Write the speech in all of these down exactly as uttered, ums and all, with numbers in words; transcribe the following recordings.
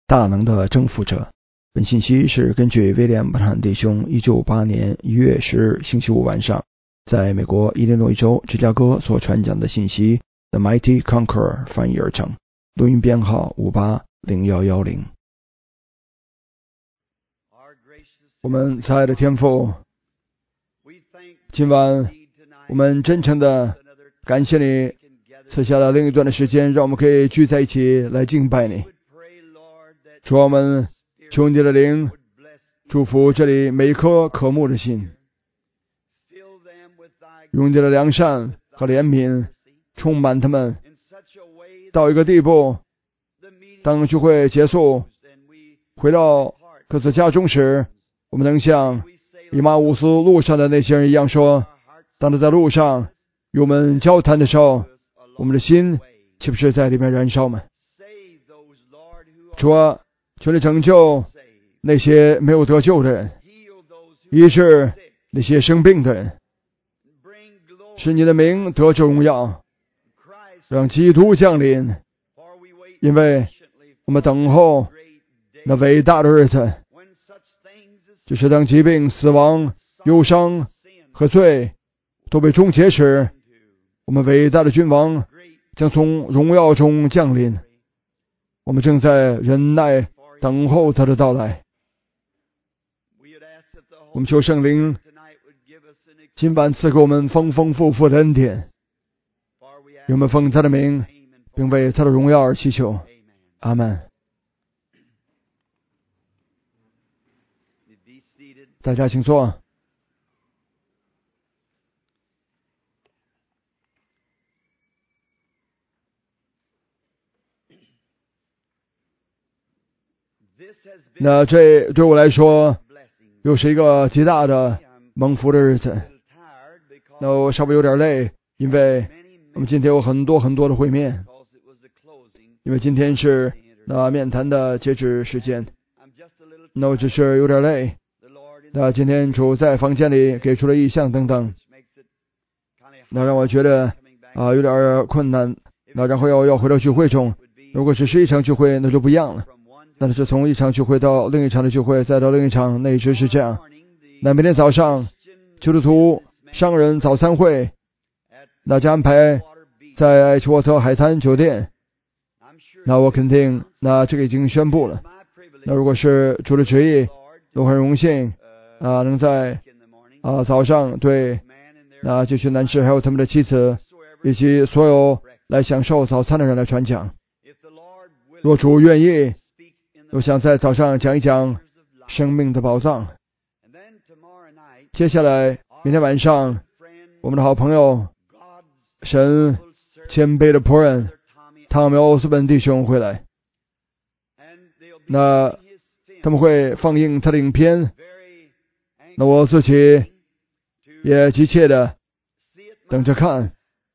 大能的征服者。本信息是根据威廉·布坦弟兄一九五八年一月十日星期五晚上在美国伊利诺伊州芝加哥所传讲的信息 The Mighty Conqueror 翻译而成，录音编号五八零一一零。我们亲爱的天父，今晚我们真诚的感谢你赐下了另一段的时间，让我们可以聚在一起来敬拜你。主，我们求你的灵祝福这里每一颗渴慕的心，用你的良善和怜悯充满他们，到一个地步，当聚会结束回到各自家中时，我们能像以马忤斯路上的那些人一样说，当他在路上与我们交谈的时候，我们的心岂不是在里面燃烧吗？主啊，求你拯救那些没有得救的人，医治那些生病的人，使你的名得着荣耀，让基督降临，因为我们等候那伟大的日子，就是当疾病、死亡、忧伤和罪都被终结时，我们伟大的君王将从荣耀中降临。我们正在忍耐等候他的到来。我们求圣灵今晚赐给我们丰丰富富的恩典，我们奉他的名并为他的荣耀而祈求，阿们。大家请坐。那这对我来说又是一个极大的蒙福的日子。那我稍微有点累，因为我们今天有很多很多的会面，因为今天是那面谈的截止时间。那我只是有点累。那今天主在房间里给出了意向等等，那让我觉得啊、呃、有点困难。那然后要要回到聚会中，如果只是一场聚会那就不一样了。但是从一场聚会到另一场的聚会，再到另一场，那一直是这样。那明天早上基督徒商人早餐会，那将安排在艾奇沃特海滩酒店。那我肯定，那这个已经宣布了。那如果是主的旨意，我很荣幸啊、呃，能在啊、呃、早上对那这群男士还有他们的妻子以及所有来享受早餐的人来传讲。若主愿意，我想在早上讲一讲生命的宝藏。接下来明天晚上，我们的好朋友神谦卑的仆人汤米·奥斯本弟兄会来，那他们会放映他的影片，那我自己也急切的等着看。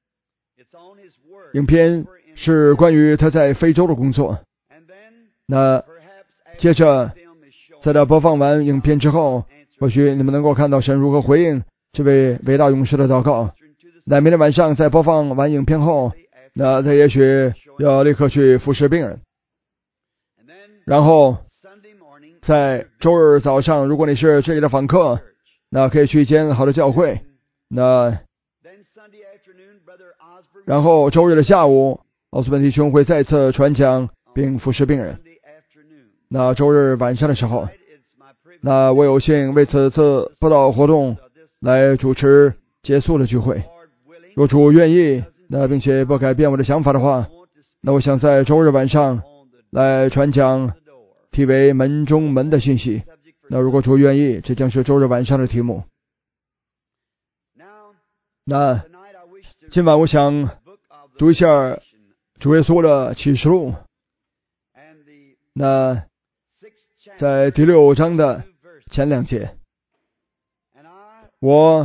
影片是关于他在非洲的工作。那接着在他播放完影片之后，或许你们能够看到神如何回应这位伟大勇士的祷告。那明天晚上在播放完影片后，那他也许要立刻去服侍病人。然后在周日早上，如果你是这里的访客，那可以去一间好的教会。那然后周日的下午，奥斯本弟兄会再次传讲并服侍病人。那周日晚上的时候，那我有幸为此次布道活动来主持结束的聚会。若主愿意，那并且不改变我的想法的话，那我想在周日晚上来传讲题为门中门的信息。那如果主愿意，这将是周日晚上的题目。那今晚我想读一下主耶稣的启示录。那在第六章的前两节，我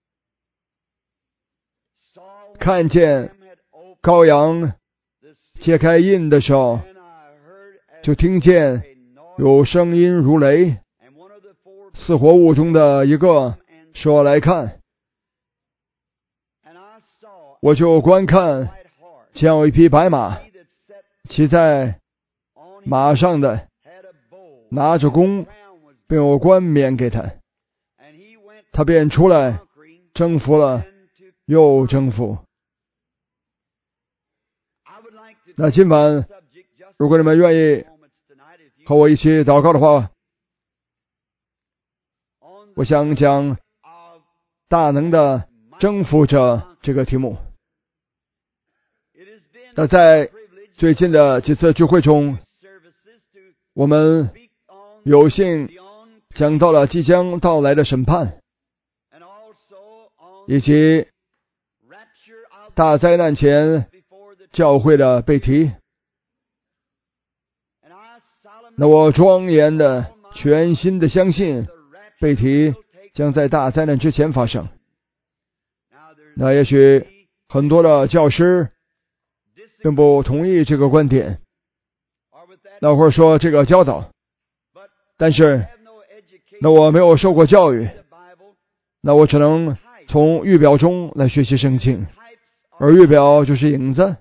看见羔羊揭开印的时候，就听见有声音如雷，四活物中的一个说来看，我就观看，见有一匹白马，骑在马上的拿着弓，并有冠冕给他，他便出来征服了，又征服。那今晚，如果你们愿意和我一起祷告的话，我想讲大能的征服者这个题目。那在最近的几次聚会中，我们有幸讲到了即将到来的审判，以及大灾难前教会的被提。那我庄严的、全心的相信，被提将在大灾难之前发生。那也许很多的教师并不同意这个观点，那或者说这个教导，但是那我没有受过教育，那我只能从预表中来学习圣经，而预表就是影子。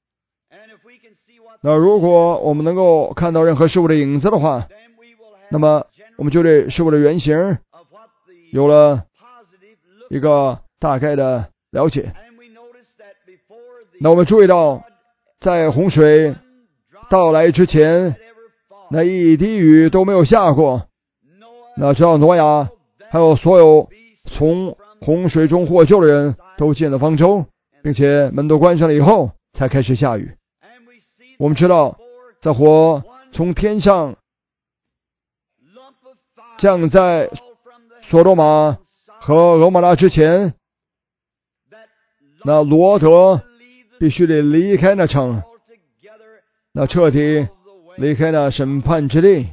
那如果我们能够看到任何事物的影子的话，那么我们就对事物的原型有了一个大概的了解。那我们注意到，在洪水到来之前，那一滴雨都没有下过。那直到挪亚还有所有从洪水中获救的人都进了方舟，并且门都关上了以后，才开始下雨。我们知道，在火从天上降在索多玛和俄摩拉之前，那罗德必须得离开那城，那彻底离开那审判之地。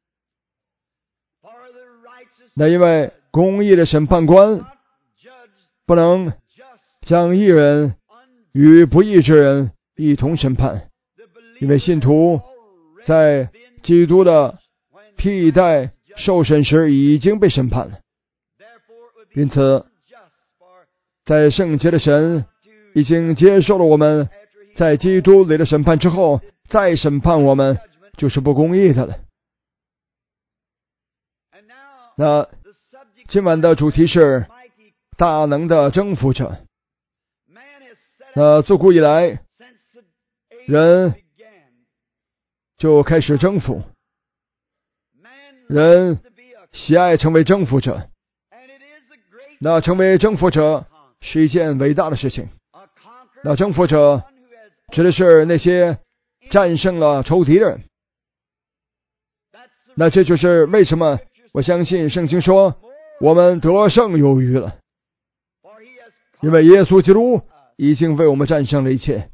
那因为公义的审判官不能将义人与不义之人一同审判，因为信徒在基督的替代受审时已经被审判了。因此，在圣洁的神已经接受了我们在基督里的审判之后，再审判我们就是不公义的了。那今晚的主题是大能的征服者。那自古以来，人就开始征服，人喜爱成为征服者。那成为征服者是一件伟大的事情。那征服者指的是那些战胜了仇敌的人。那这就是为什么我相信圣经说我们得胜有余了，因为耶稣基督已经为我们战胜了一切。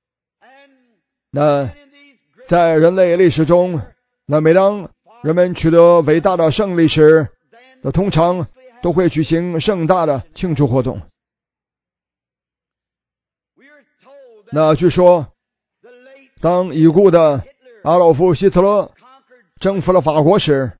那在人类历史中，那每当人们取得伟大的胜利时，那通常都会举行盛大的庆祝活动。那据说，当已故的阿道夫·希特勒征服了法国时，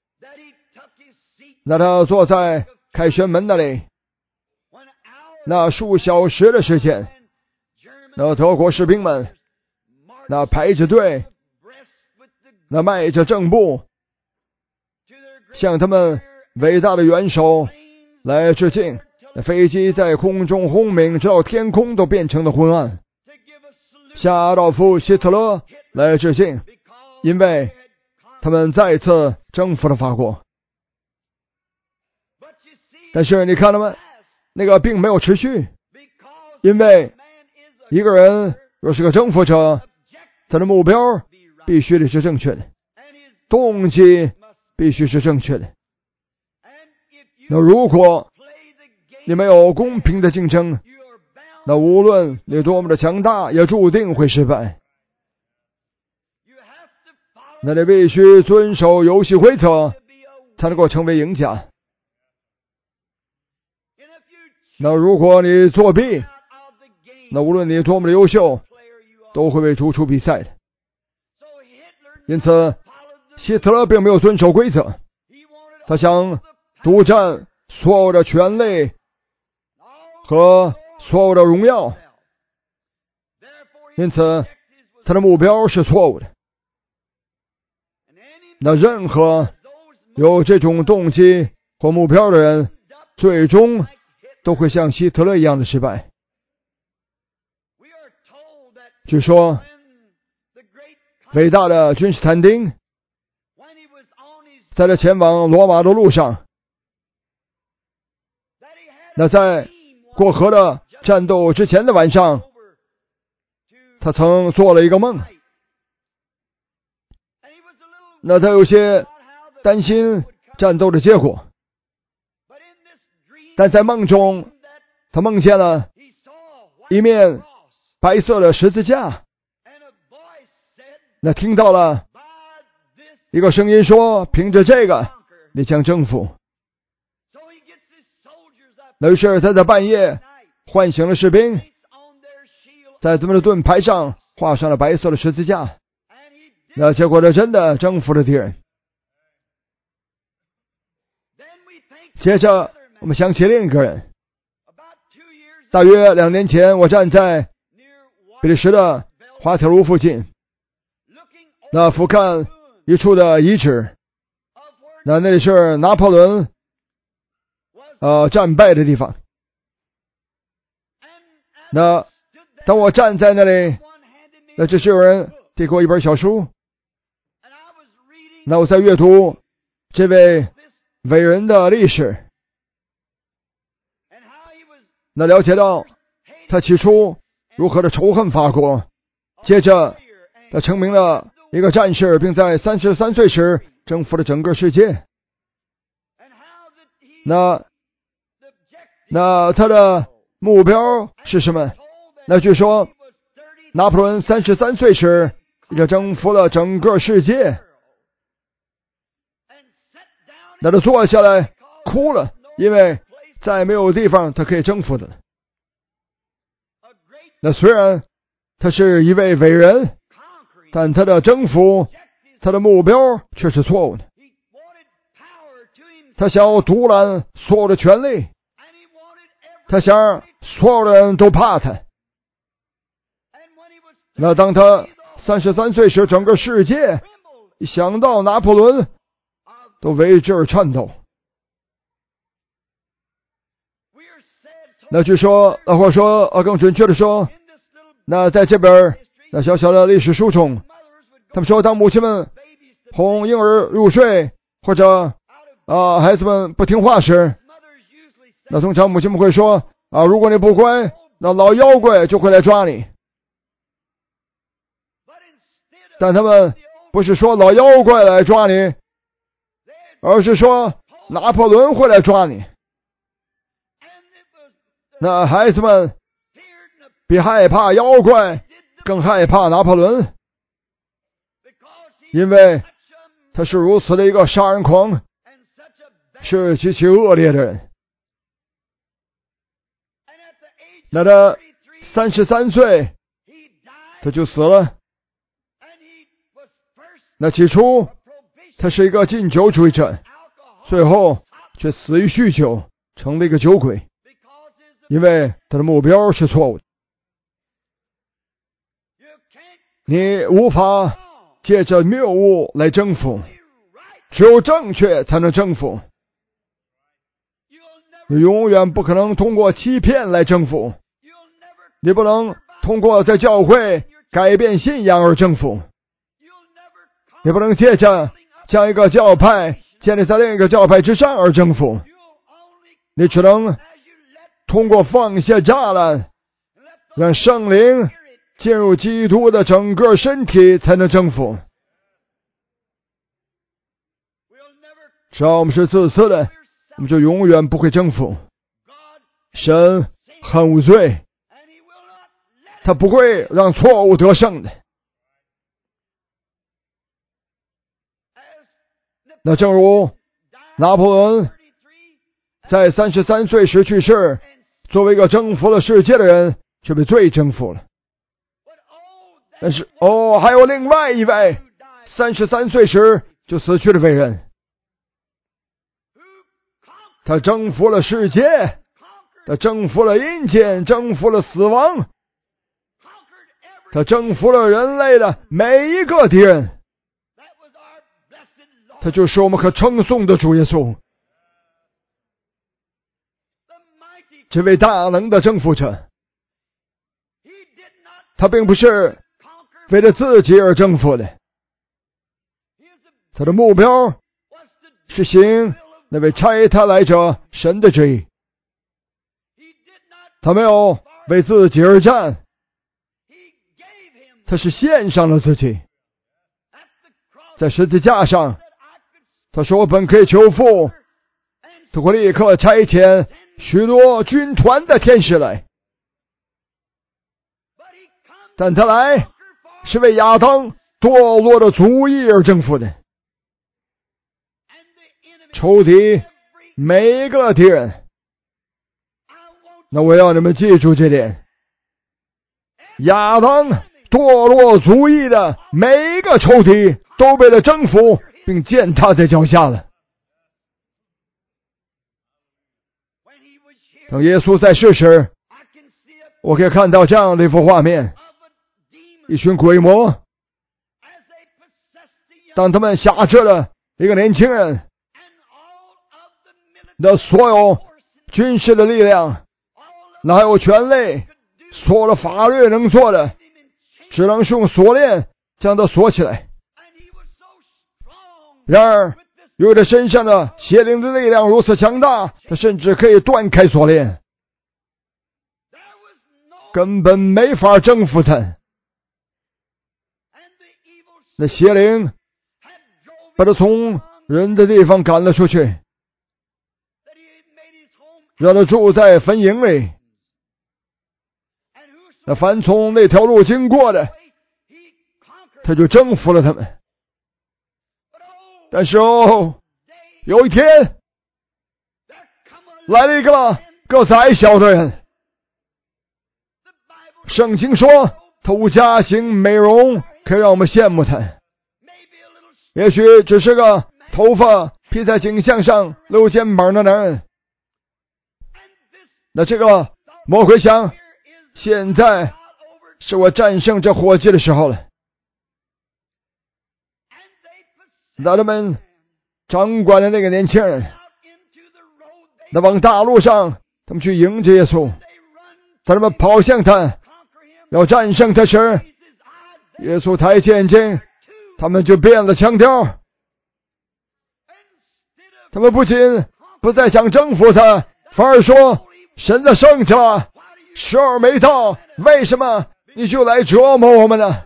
那他坐在凯旋门那里，那数小时的时间，那德国士兵们那排着队，那迈着正步，向他们伟大的元首来致敬。那飞机在空中轰鸣，直到天空都变成了昏暗，向阿道夫·希特勒来致敬，因为他们再次征服了法国。但是你看到吗？那个并没有持续，因为一个人若是个征服者，他的目标必须得是正确的，动机必须是正确的。那如果你没有公平的竞争，那无论你多么的强大，也注定会失败。那你必须遵守游戏规则，才能够成为赢家。那如果你作弊，那无论你多么的优秀，都会被逐出比赛的。因此，希特勒并没有遵守规则，他想独占所有的权力和所有的荣耀，因此他的目标是错误的。 那任何有这种动机或目标的人，最终都会像希特勒一样的失败。据说，伟大的君士坦丁在他前往罗马的路上，那在过河的战斗之前的晚上，他曾做了一个梦。那他有些担心战斗的结果，但在梦中，他梦见了一面白色的十字架。那听到了一个声音说：“凭着这个，你将征服。”那于是他在半夜唤醒了士兵，在他们的盾牌上画上了白色的十字架。那结果他真的征服了敌人。接着我们想起另一个人，大约两年前，我站在比利时的滑铁卢附近，那俯瞰一处的遗址，那那里是拿破仑呃战败的地方。那当我站在那里，那这是有人递给我一本小书，那我在阅读这位伟人的历史，那了解到他起初如何的仇恨法国，接着他成名了一个战士，并在三十三岁时征服了整个世界。那那他的目标是什么？那据说拿破仑三十三岁时就征服了整个世界。那他坐下来哭了，因为再没有地方他可以征服的了。那虽然他是一位伟人，但他的征服，他的目标却是错误的。他想要独揽所有的权利，他想让所有的人都怕他。那当他三十三岁时，整个世界一想到拿破仑都为之而颤抖。那据说，或者说呃更准确的说，那在这边那小小的历史书中，他们说，当母亲们哄婴儿入睡，或者啊、呃、孩子们不听话时，那通常母亲们会说啊，如果你不乖，那老妖怪就会来抓你。但他们不是说老妖怪来抓你，而是说拿破仑会来抓你。那孩子们比害怕妖怪更害怕拿破仑，因为他是如此的一个杀人狂，是极其恶劣的人。那他三十三岁他就死了。那起初他是一个禁酒主义者，最后却死于酗酒，成了一个酒鬼，因为他的目标是错误的。你无法借着谬误来征服，只有正确才能征服。你永远不可能通过欺骗来征服，你不能通过在教会改变信仰而征服，你不能借着将一个教派建立在另一个教派之上而征服，你只能通过放下栅栏，让圣灵进入基督的整个身体才能征服。只要我们是自私的，我们就永远不会征服。神很无罪，他不会让错误得胜的。那正如拿破仑在三十三岁时去世，作为一个征服了世界的人，却被罪征服了。但是哦，还有另外一位三十三岁时就死去的伟人，他征服了世界，他征服了阴间，征服了死亡，他征服了人类的每一个敌人。 他就是我们可称颂的主耶稣，这位大能的征服者。他并不是为了自己而征服的，他的目标是行那位差他来者神的旨意。他没有为自己而战，他是献上了自己。在十字架上，他说我本可以求父，他会立刻差遣许多军团的天使来，但他来是为亚当堕落的族裔而征服的。仇敌每一个敌人，那我要你们记住这点，亚当堕落族裔的每一个仇敌都被他征服并践踏在脚下了。当耶稣在世时，我可以看到这样的一幅画面，一群鬼魔，当他们辖制了一个年轻人的所有军事的力量，那还有权力，所有的法律能做的，只能是用锁链将他锁起来。然而由于他身上的邪灵的力量如此强大，他甚至可以断开锁链，根本没法征服他。那邪灵把他从人的地方赶了出去，让他住在坟茔里。那凡从那条路经过的，他就征服了他们。但是哦，有一天来了一个个子矮小的人，圣经说他无家型美容可以让我们羡慕他，也许只是个头发披在颈项上露肩膀的男人。那这个魔鬼想，现在是我战胜这伙计的时候了。那他们掌管的那个年轻人，那往大路上他们去迎接耶稣，当他们跑向他要战胜他时，耶稣抬起眼睛，他们就变了腔调。他们不仅不再想征服他，反而说神的圣者，时候没到，为什么你就来折磨我们呢？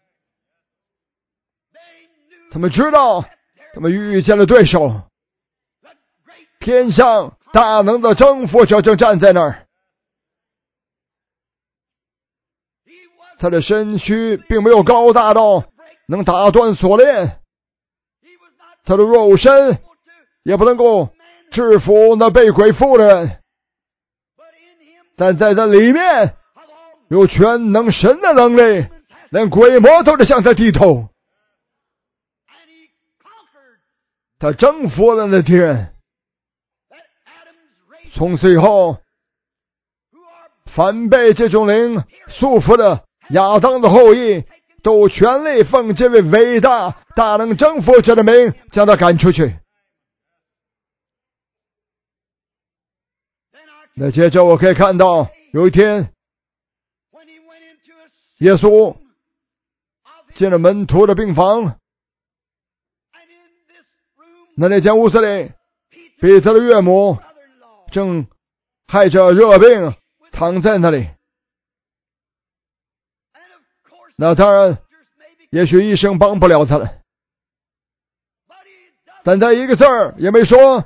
他们知道他们遇见了对手，天上大能的征服者正站在那儿。他的身躯并没有高大到能打断锁链，他的肉身也不能够制服那被鬼附的人，但在他里面有全能神的能力，连鬼魔都是向他低头。他征服了那敌人。从此以后，凡被这种灵束缚的亚当的后裔，都全力奉这位伟大大能征服者的名将他赶出去。那接着我可以看到，有一天耶稣进了门徒的病房，那那间屋子里，彼得的岳母正害着热病躺在那里。那当然也许医生帮不了他了，但他一个字儿也没说，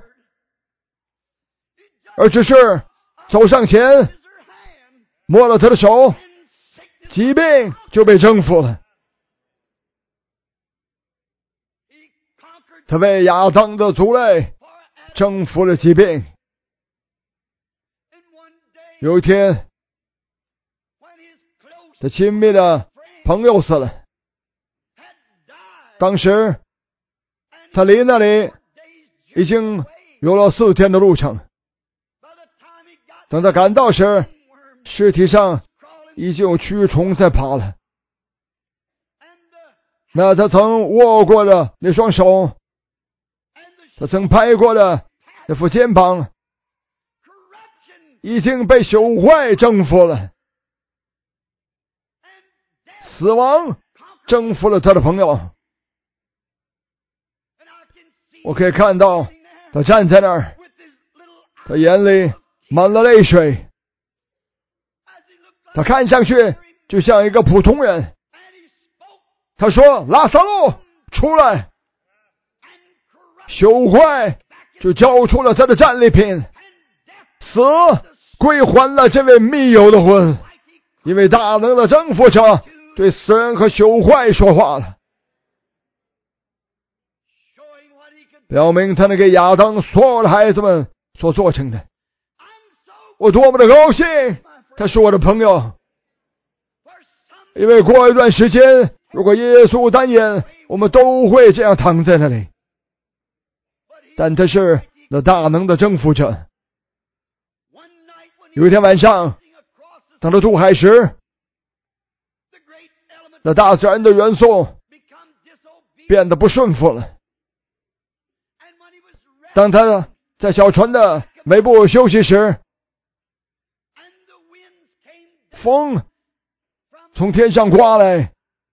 而只是走上前摸了他的手，疾病就被征服了。他为亚当的族类征服了疾病。有一天，他亲密的朋友死了，当时他离那里已经有了四天的路程。等他赶到时，尸体上已经有蛆虫在爬了。那他曾握过的那双手他曾拍过的那副肩膀已经被朽坏征服了，死亡征服了他的朋友。我可以看到他站在那儿，他眼里满了泪水，他看上去就像一个普通人。他说：拉撒路出来，朽坏就交出了他的战利品，死归还了这位密友的魂，因为大能的征服者对死人和朽坏说话了，表明他能给亚当所有的孩子们所做成的。我多么的高兴，他是我的朋友，因为过一段时间，如果耶稣单言，我们都会这样躺在那里。但他是那大能的征服者。有一天晚上，当他渡海时，那大自然的元素变得不顺服了。当他在小船的尾部休息时，风从天上刮来，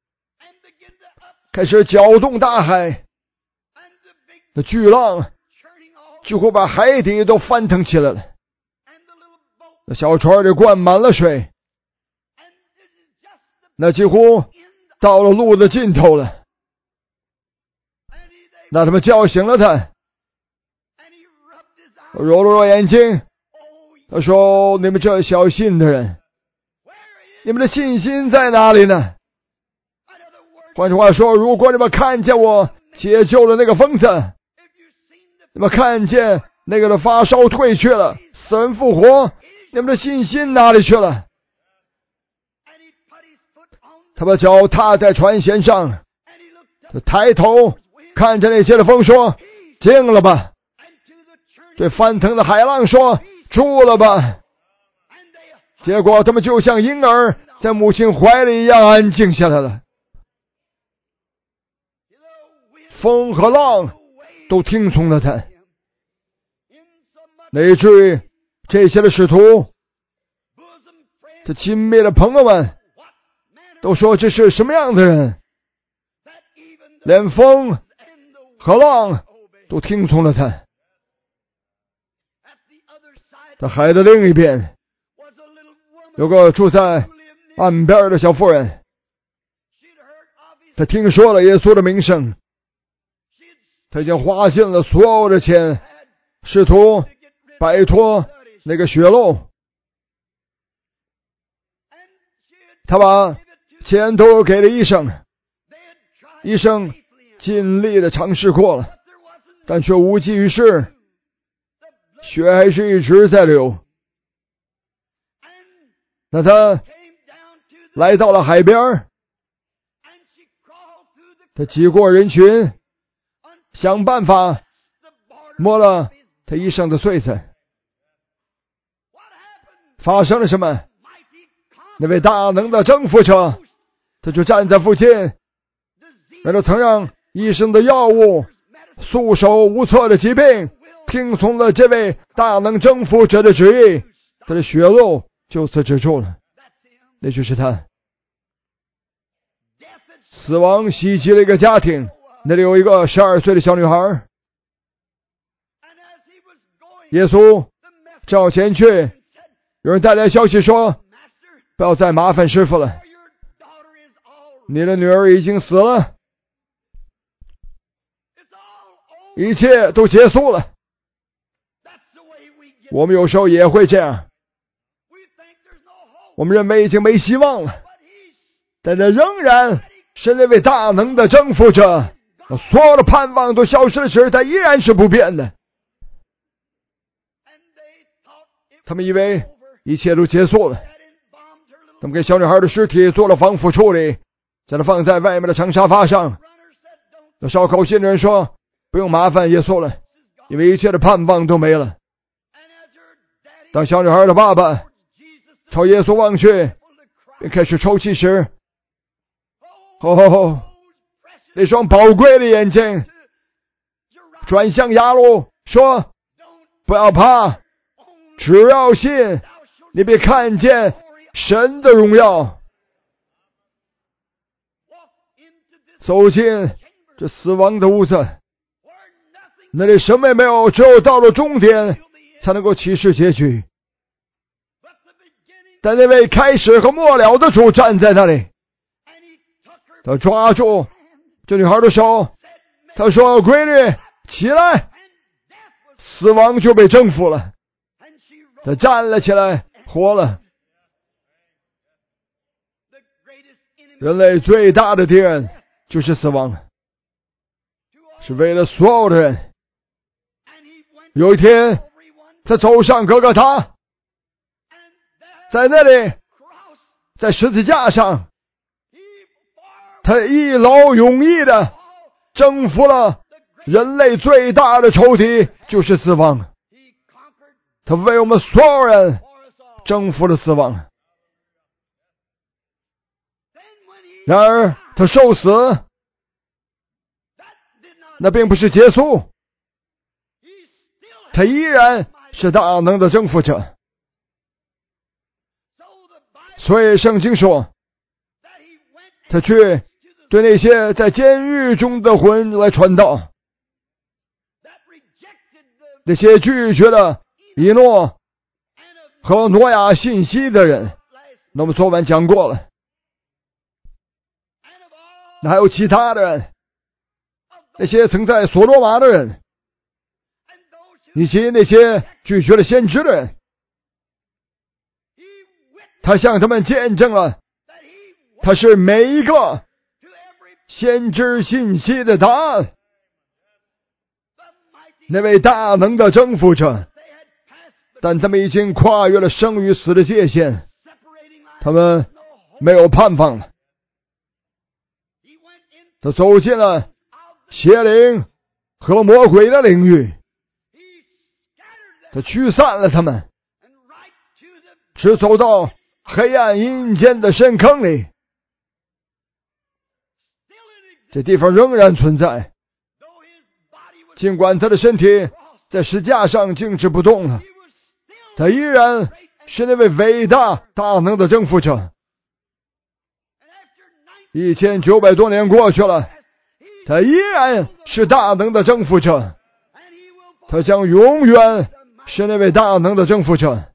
开始搅动大海，那巨浪几乎把海底都翻腾起来了，那小船里灌满了水，那几乎到了路的尽头了。那他们叫醒了他，揉了揉眼睛，他说：你们这小信的人，你们的信心在哪里呢？换句话说，如果你们看见我解救了那个疯子，你们看见那个的发烧退去了，死人复活，你们的信心哪里去了？他把脚踏在船舷上，他抬头看着那些的风说：静了吧。对翻腾的海浪说：住了吧。结果他们就像婴儿在母亲怀里一样安静下来了。风和浪都听从了他，以至于这些的使徒，这亲密的朋友们都说这是什么样的人，连风和浪都听从了他。在海的另一边，有个住在岸边的小妇人，她听说了耶稣的名声，她已经花尽了所有的钱，试图摆脱那个血漏。她把钱都给了医生，医生尽力的尝试过了，但却无济于事，血还是一直在流。那他来到了海边，他挤过人群，想办法摸了他衣裳的穗子。发生了什么？那位大能的征服者，他就站在附近，为了曾让医生的药物束手无策的疾病，听从了这位大能征服者的旨意，他的血漏就此止住了。那就是他。死亡袭击了一个家庭，那里有一个十二岁的小女孩。耶稣照前去，有人带来消息说：不要再麻烦师傅了，你的女儿已经死了，一切都结束了。我们有时候也会这样，我们认为已经没希望了，但这仍然是那位大能的征服者，所有的盼望都消失了时，他依然是不变的。他们以为一切都结束了，他们给小女孩的尸体做了防腐处理，将它放在外面的长沙发上。那烧烤信的人说：不用麻烦耶稣了，因为一切的盼望都没了。当小女孩的爸爸朝耶稣望去，并开始抽泣时，哦，那双宝贵的眼睛转向亚鲁说：不要怕，只要信，你必看见神的荣耀。走进这死亡的屋子，那里什么也没有，只有到了终点才能够启示结局。但那位开始和末了的主站在那里，他抓住这女孩的手，他说：闺女，起来。死亡就被征服了，他站了起来，活了。人类最大的敌人就是死亡，是为了所有的人。有一天他走上各个他，在那里，在十字架上，他一劳永逸的征服了人类最大的仇敌，就是死亡。他为我们所有人征服了死亡。然而他受死，那并不是结束，他依然是大能的征服者。所以圣经说，他去对那些在监狱中的魂来传道，那些拒绝了以诺和挪亚信息的人，那我们昨晚讲过了。那还有其他的人，那些曾在所罗马的人，以及那些拒绝了先知的人，他向他们见证了他是每一个先知信息的答案。那位大能的征服者，但他们已经跨越了生与死的界限，他们没有盼望了。他走进了邪灵和魔鬼的领域，他驱散了他们，只走到黑暗阴间的深坑里。这地方仍然存在，尽管他的身体在石架上静止不动了，他依然是那位伟大大能的征服者。一千九百多年过去了，他依然是大能的征服者，他将永远是那位大能的征服者。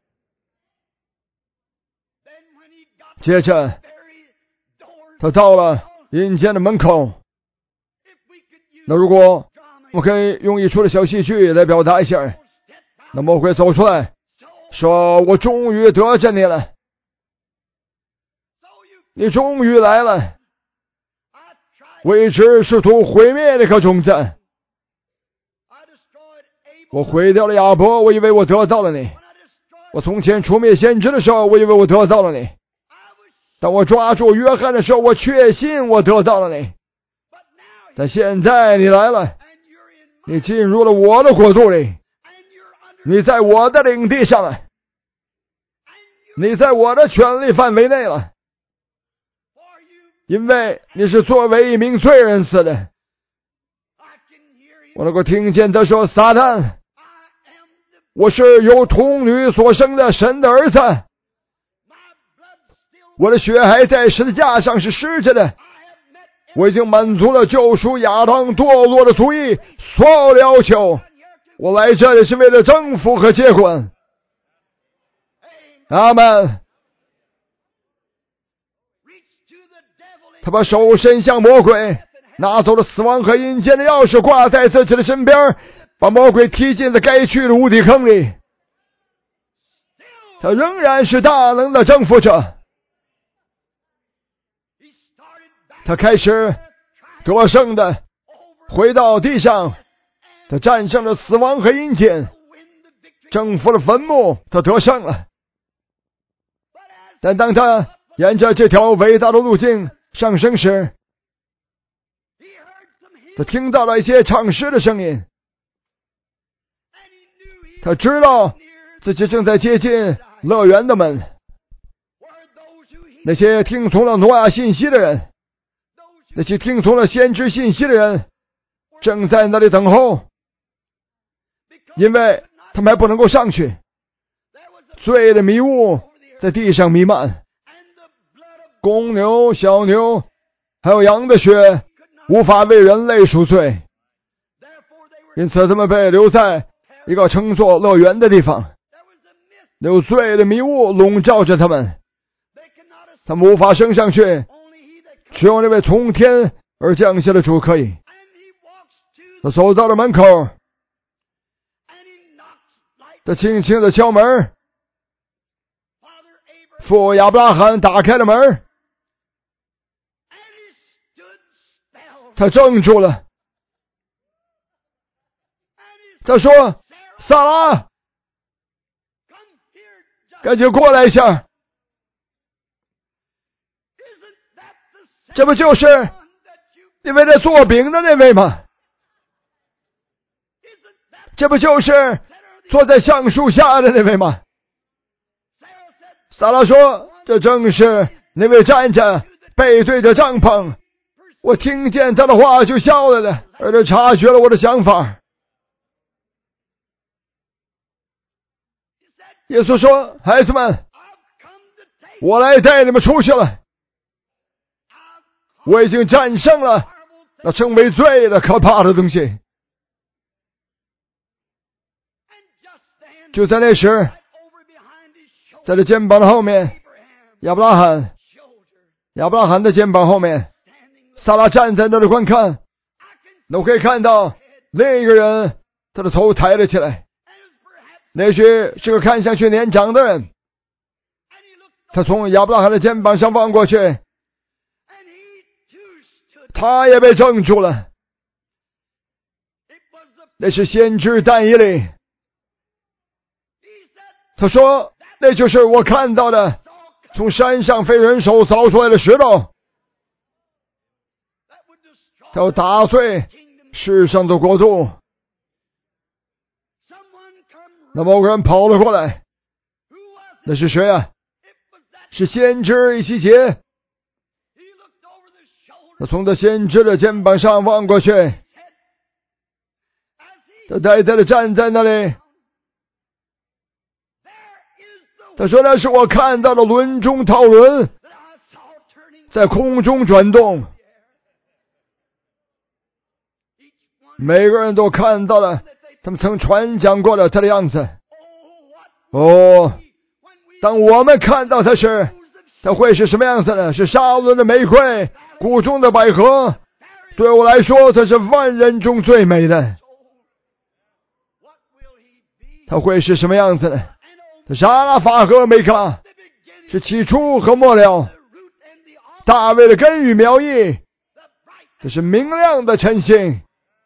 接着他到了阴间的门口。那如果我可以用一出的小戏剧来表达一下，那魔鬼走出来说：我终于得着你了，你终于来了，我一直试图毁灭那颗种子，我毁掉了亚伯，我以为我得到了你，我从前除灭先知的时候，我以为我得到了你，当我抓住约翰的时候，我确信我得到了你，但现在你来了，你进入了我的国度里，你在我的领地上了，你在我的权力范围内了，因为你是作为一名罪人死的。我能够听见他说：撒旦，我是由童女所生的神的儿子，我的血还在十字架上是湿着的，我已经满足了救赎亚当堕落的主意所有的要求，我来这里是为了征服和结婚。阿们。他把手伸向魔鬼，拿走了死亡和阴间的钥匙，挂在自己的身边，把魔鬼踢进了该去的无底坑里。他仍然是大能的征服者，他开始得胜的回到地上，他战胜了死亡和阴间，征服了坟墓，他得胜了。但当他沿着这条伟大的路径上升时，他听到了一些唱诗的声音，他知道自己正在接近乐园的门。那些听从了挪亚信息的人，那些听从了先知信息的人，正在那里等候， 因为他们还不能够上去。罪的迷雾在地上弥漫，公牛、小牛还有羊的血无法为人类赎罪，因此他们被留在一个称作乐园的地方。有罪的迷雾笼罩着他们，他们无法升上去，只有那位从天而降下的主可以。他走到了门口，他轻轻地敲门，父亚伯拉罕打开了门，他怔住了，他说：撒拉，赶紧过来一下。这不就是你为了做饼的那位吗？这不就是坐在橡树下的那位吗？撒拉说：这正是那位站着背对着帐篷，我听见他的话就笑了的，而他察觉了我的想法。耶稣说：孩子们，我来带你们出去了，我已经战胜了那称为罪的可怕的东西。就在那时，在这肩膀的后面，亚伯拉罕亚伯拉罕的肩膀后面，撒拉站在那里观看。那我可以看到另一个人，他的头抬了起来，那许是个看上去年长的人。他从亚伯拉罕的肩膀上望过去，他也被怔住了。那是先知但以理。他说：那就是我看到的从山上非人手凿出来的石头，他要打碎世上的国度。那某个人跑了过来，那是谁啊？是先知以西结。他从他先知的肩膀上望过去，他呆呆地站在那里。他说：那是我看到的轮中套轮在空中转动。每个人都看到了他们曾传讲过的他的样子。哦，当我们看到他时，他会是什么样子呢？是沙伦的玫瑰，谷中的百合。对我来说，他是万人中最美的。他会是什么样子呢？沙拉法和美卡是起初和末了，大卫的根与苗裔，这是明亮的晨星。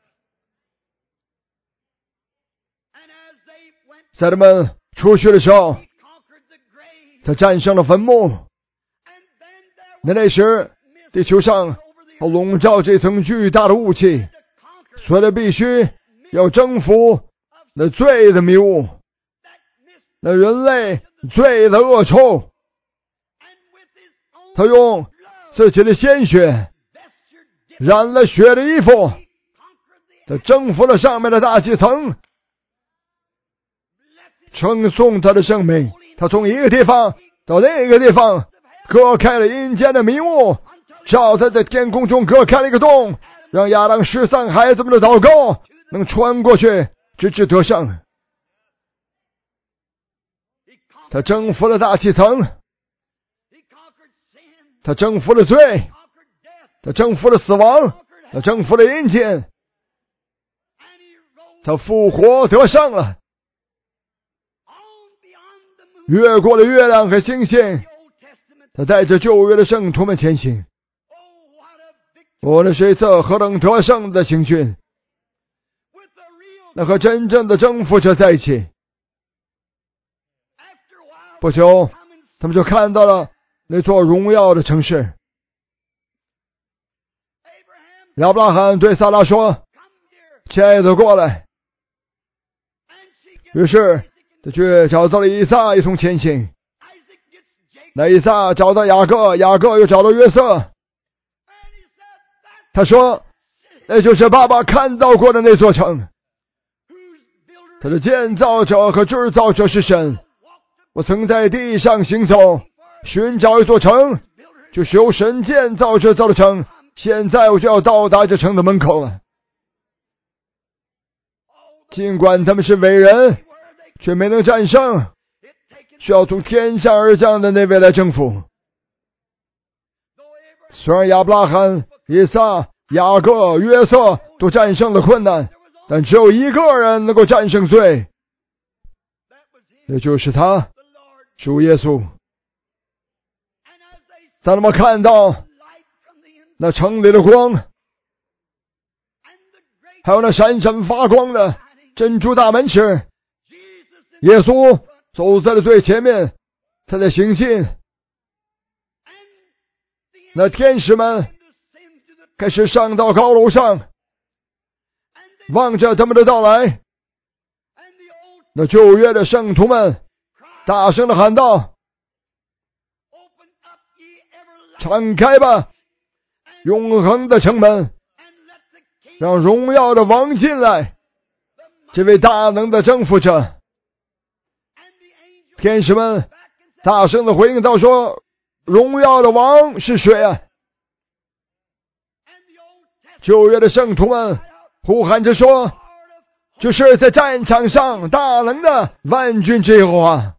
在他们出去的时候，他战胜了坟墓。那那时地球上笼罩这层巨大的雾气，所以他必须要征服那罪的迷雾，那人类罪的恶臭。他用自己的鲜血染了血的衣服，他征服了上面的大气层，称颂他的圣名。他从一个地方到另一个地方，隔开了阴间的迷雾，照他在天空中隔开了一个洞，让亚当失丧孩子们的祷告能穿过去，直至得胜。他征服了大气层，他征服了罪，他征服了死亡，他征服了阴间，他复活得胜了，越过了月亮和星星，他带着旧约的圣徒们前行。我的是一次何等得胜的行军，那和真正的征服者在一起。不久，他们就看到了那座荣耀的城市。亚伯拉罕对撒拉说：亲爱的，过来。于是他去找到了以撒，一同前行。那以撒找到雅各，雅各又找到约瑟。他说：那就是爸爸看到过的那座城。 他的建造者和制造者是神。我曾在地上行走，寻找一座城，就是由神建造者造的城。现在我就要到达这城的门口了。尽管他们是伟人，却没能战胜，需要从天上而降的那位来征服。虽然亚伯拉罕、以撒、雅各、约瑟都战胜了困难，但只有一个人能够战胜罪，那就是他，主耶稣。当他们看到那城里的光，还有那闪闪发光的珍珠大门时，耶稣走在了最前面，他在行进。那天使们开始上到高楼上，望着他们的到来。那旧约的圣徒们大声地喊道：敞开吧，永恒的城门，让荣耀的王进来，这位大能的征服者。天使们大声地回应道说：荣耀的王是谁啊？旧约的圣徒们呼喊着说：就是在战场上大能的万军之耶和华。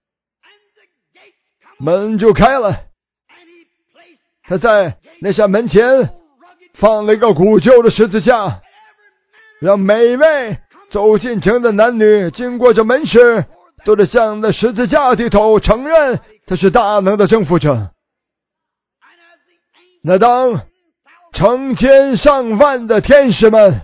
门就开了，他在那扇门前放了一个古旧的十字架，让每位走进城的男女经过这门时，都得向那十字架低头，承认他是大能的征服者。那当成千上万的天使们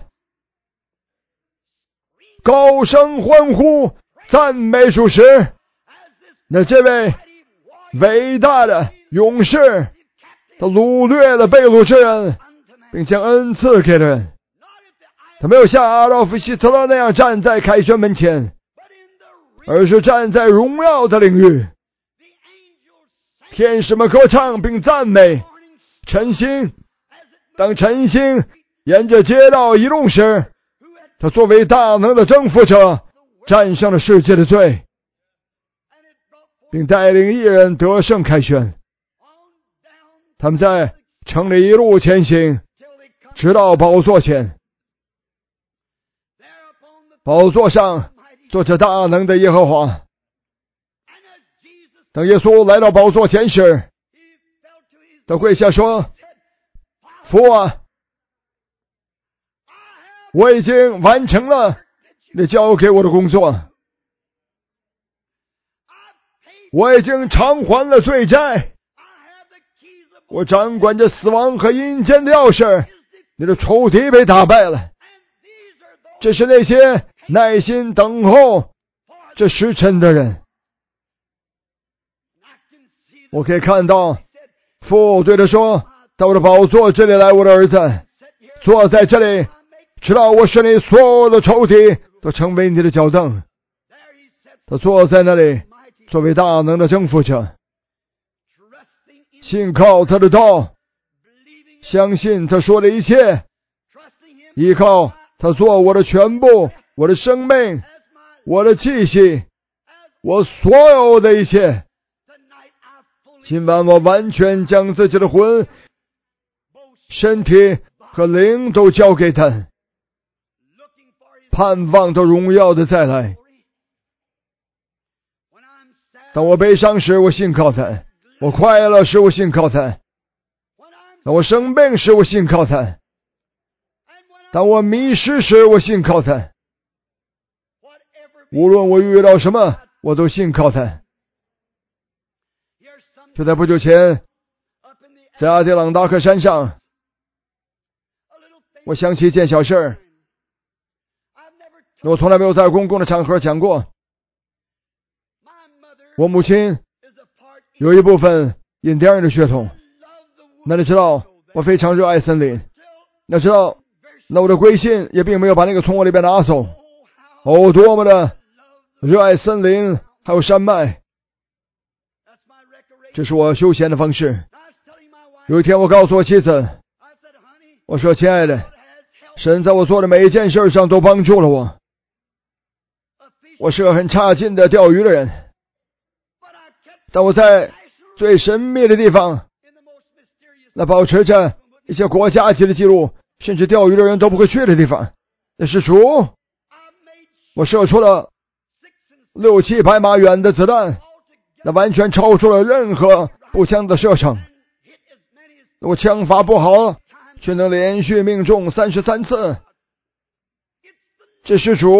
高声欢呼赞美主时，那这位伟大的勇士，他掳掠了被掳之人，并将恩赐给了人。他没有像阿道夫希特勒那样站在凯旋门前，而是站在荣耀的领域。天使们歌唱并赞美晨星。当晨星沿着街道移动时，他作为大能的征服者战胜了世界的罪，并带领一人得胜凯旋。他们在城里一路前行，直到宝座前。宝座上坐着大能的耶和华。当耶稣来到宝座前时，他跪下说：父啊，我已经完成了你交给我的工作，我已经偿还了罪债，我掌管着死亡和阴间的钥匙，你的仇敌被打败了。这是那些耐心等候这时辰的人。我可以看到父对他说：到我的宝座这里来，我的儿子，坐在这里，直到我使你所有的仇敌都成为你的脚凳。他坐在那里，作为大能的征服者，信靠他的道，相信他说的一切，依靠他做我的全部，我的生命，我的气息，我所有的一切。今晚我完全将自己的魂、身体和灵都交给他，盼望他荣耀的再来。当我悲伤时，我信靠他；我快乐时，我信靠他；当我生病时，我信靠他；当我迷失时，我信靠他。无论我遇到什么，我都信靠他。就在不久前，在阿迪朗达克山上，我想起一件小事儿，我从来没有在公共的场合讲过。我母亲有一部分印第安人的血统，那你知道我非常热爱森林，那知道那我的归信也并没有把那个从我里边拿走。哦，多么的热爱森林还有山脉，这是我休闲的方式。有一天我告诉我妻子，我说：亲爱的，神在我做的每一件事上都帮助了我。 我是个很差劲的钓鱼的人，但我在最神秘的地方，那保持着一些国家级的记录，甚至钓鱼的人都不会去的地方。那是主，我射出了六七百码远的子弹，那完全超出了任何步枪的射程。我枪法不好，却能连续命中三十三次。这是主。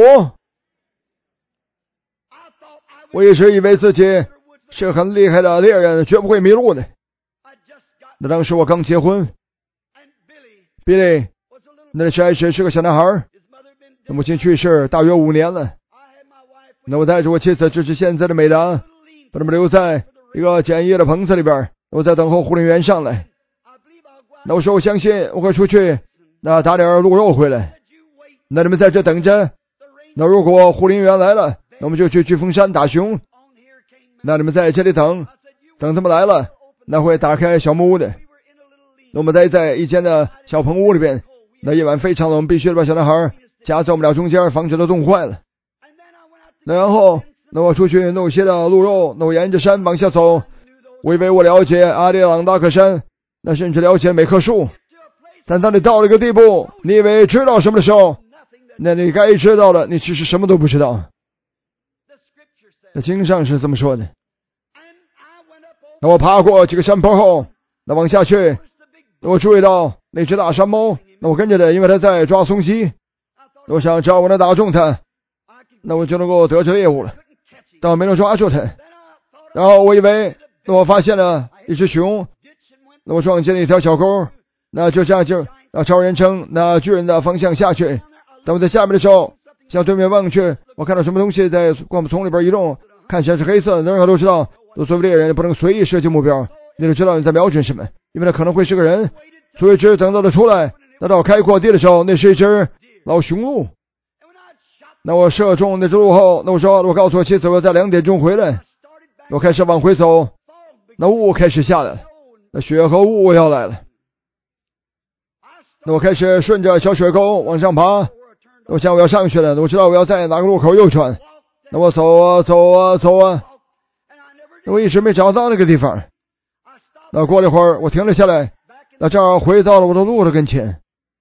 我一直以为自己是很厉害的猎人，绝不会迷路的。那当时我刚结婚，比利那时还是是个小男孩，母亲去世大约五年了。那我带着我妻子支持现在的美达，把他们留在一个简易的棚子里边，我在等候护林员上来。那我说我相信我会出去那打点鹿肉回来，那你们在这等着，那如果护林员来了，那我们就去巨峰山打熊，那你们在这里等等他们来了，那会打开小木屋的。那我们待在一间的小棚屋里边，那夜晚非常冷，必须把小男孩夹在我们俩中间，防止他冻坏了。那然后那我出去弄些的鹿肉，那我沿着山往下走，我以为我了解阿里朗达克山，那甚至了解每棵树，但当你到了一个地步，你以为知道什么的时候，那你该知道的，你其实什么都不知道。那经上是这么说的。那我爬过几个山坡后，那往下去，那我注意到那只大山猫，那我跟着的，因为它在抓松鸡，我想只要我能打中它，那我就能够得着猎物了，但我没能抓住它。然后我以为那我发现了一只熊，那我撞进了一条小沟，那就这样就那超人称那巨人的方向下去。当我在下面的时候，向对面望去，我看到什么东西在灌木丛里边移动，看起来是黑色的。任何都知道，作为猎人不能随意射击目标，你就知道你在瞄准什么，因为它可能会是个人。所以只等到它出来，那到开阔地的时候，那是一只老雄鹿。那我射中那只鹿后，那我说我告诉我妻子我在两点钟回来，我开始往回走，那雾开始下来了，那雪和雾要来了。那我开始顺着小水沟往上爬，我想我要上去了，我知道我要在哪个路口右转。那我走啊走啊走啊，那我一直没找到那个地方。那过了一会儿，我停了下来，那正好回到了我的路的跟前。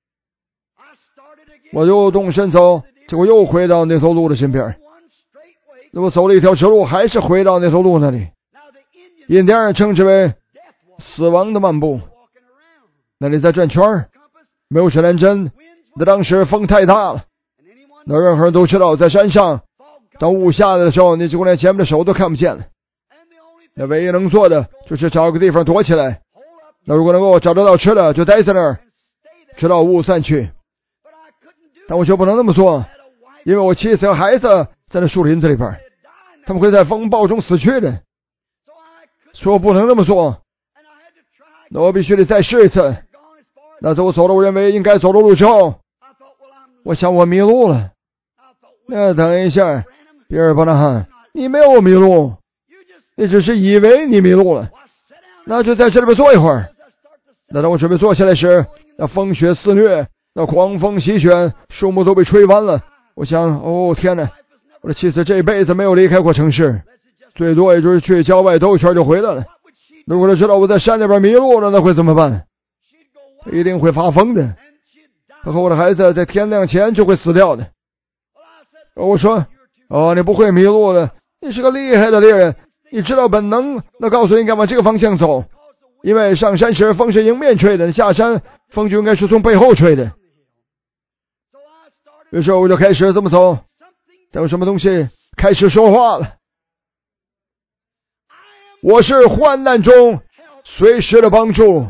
我又动身走，结果又回到那头路的身边。那我走了一条直路，还是回到那头路那里。印第安人称之为死亡的漫步。那里在转圈，没有指南针。那当时风太大了，那任何人都知道，在山上当雾下来的时候，你几乎连前面的手都看不见了。那唯一能做的就是找个地方躲起来，那如果能够找得到吃的，就待在那儿直到雾散去。但我却不能那么做，因为我妻子和孩子在那树林子里边，他们会在风暴中死去的，所以我不能那么做。那我必须得再试一次。那在我走了我认为应该走的路之后，我想我迷路了。那等一下，比尔伯纳汉，你没有迷路，你只是以为你迷路了。那就在这里边坐一会儿。那当我准备坐下来时，那风雪肆虐，那狂风席卷，树木都被吹弯了。我想，哦天哪，我的妻子这辈子没有离开过城市，最多也就是去郊外兜一圈就回来了。如果他知道我在山那边迷路了，那会怎么办？他一定会发疯的。他和我的孩子在天亮前就会死掉的。我说，哦，你不会迷路的，你是个厉害的猎人，你知道本能，那告诉你应该往这个方向走，因为上山时风是迎面吹的，下山风就应该是从背后吹的。于是我就开始这么走，但有什么东西开始说话了。我是患难中随时的帮助。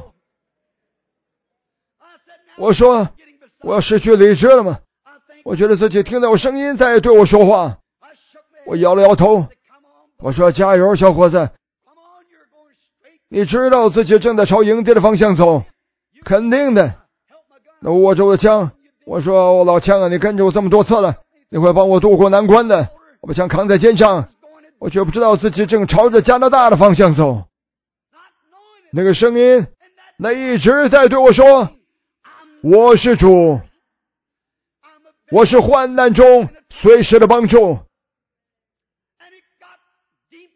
我说，我要失去理智了吗？我觉得自己听到我声音在对我说话。我摇了摇头，我说加油小伙子，你知道自己正在朝营地的方向走，肯定的。那我握着我的枪，我说我老枪啊，你跟着我这么多次了，你会帮我渡过难关的。我把枪扛在肩上，我却不知道自己正朝着加拿大的方向走。那个声音那一直在对我说，我是主，我是患难中随时的帮助。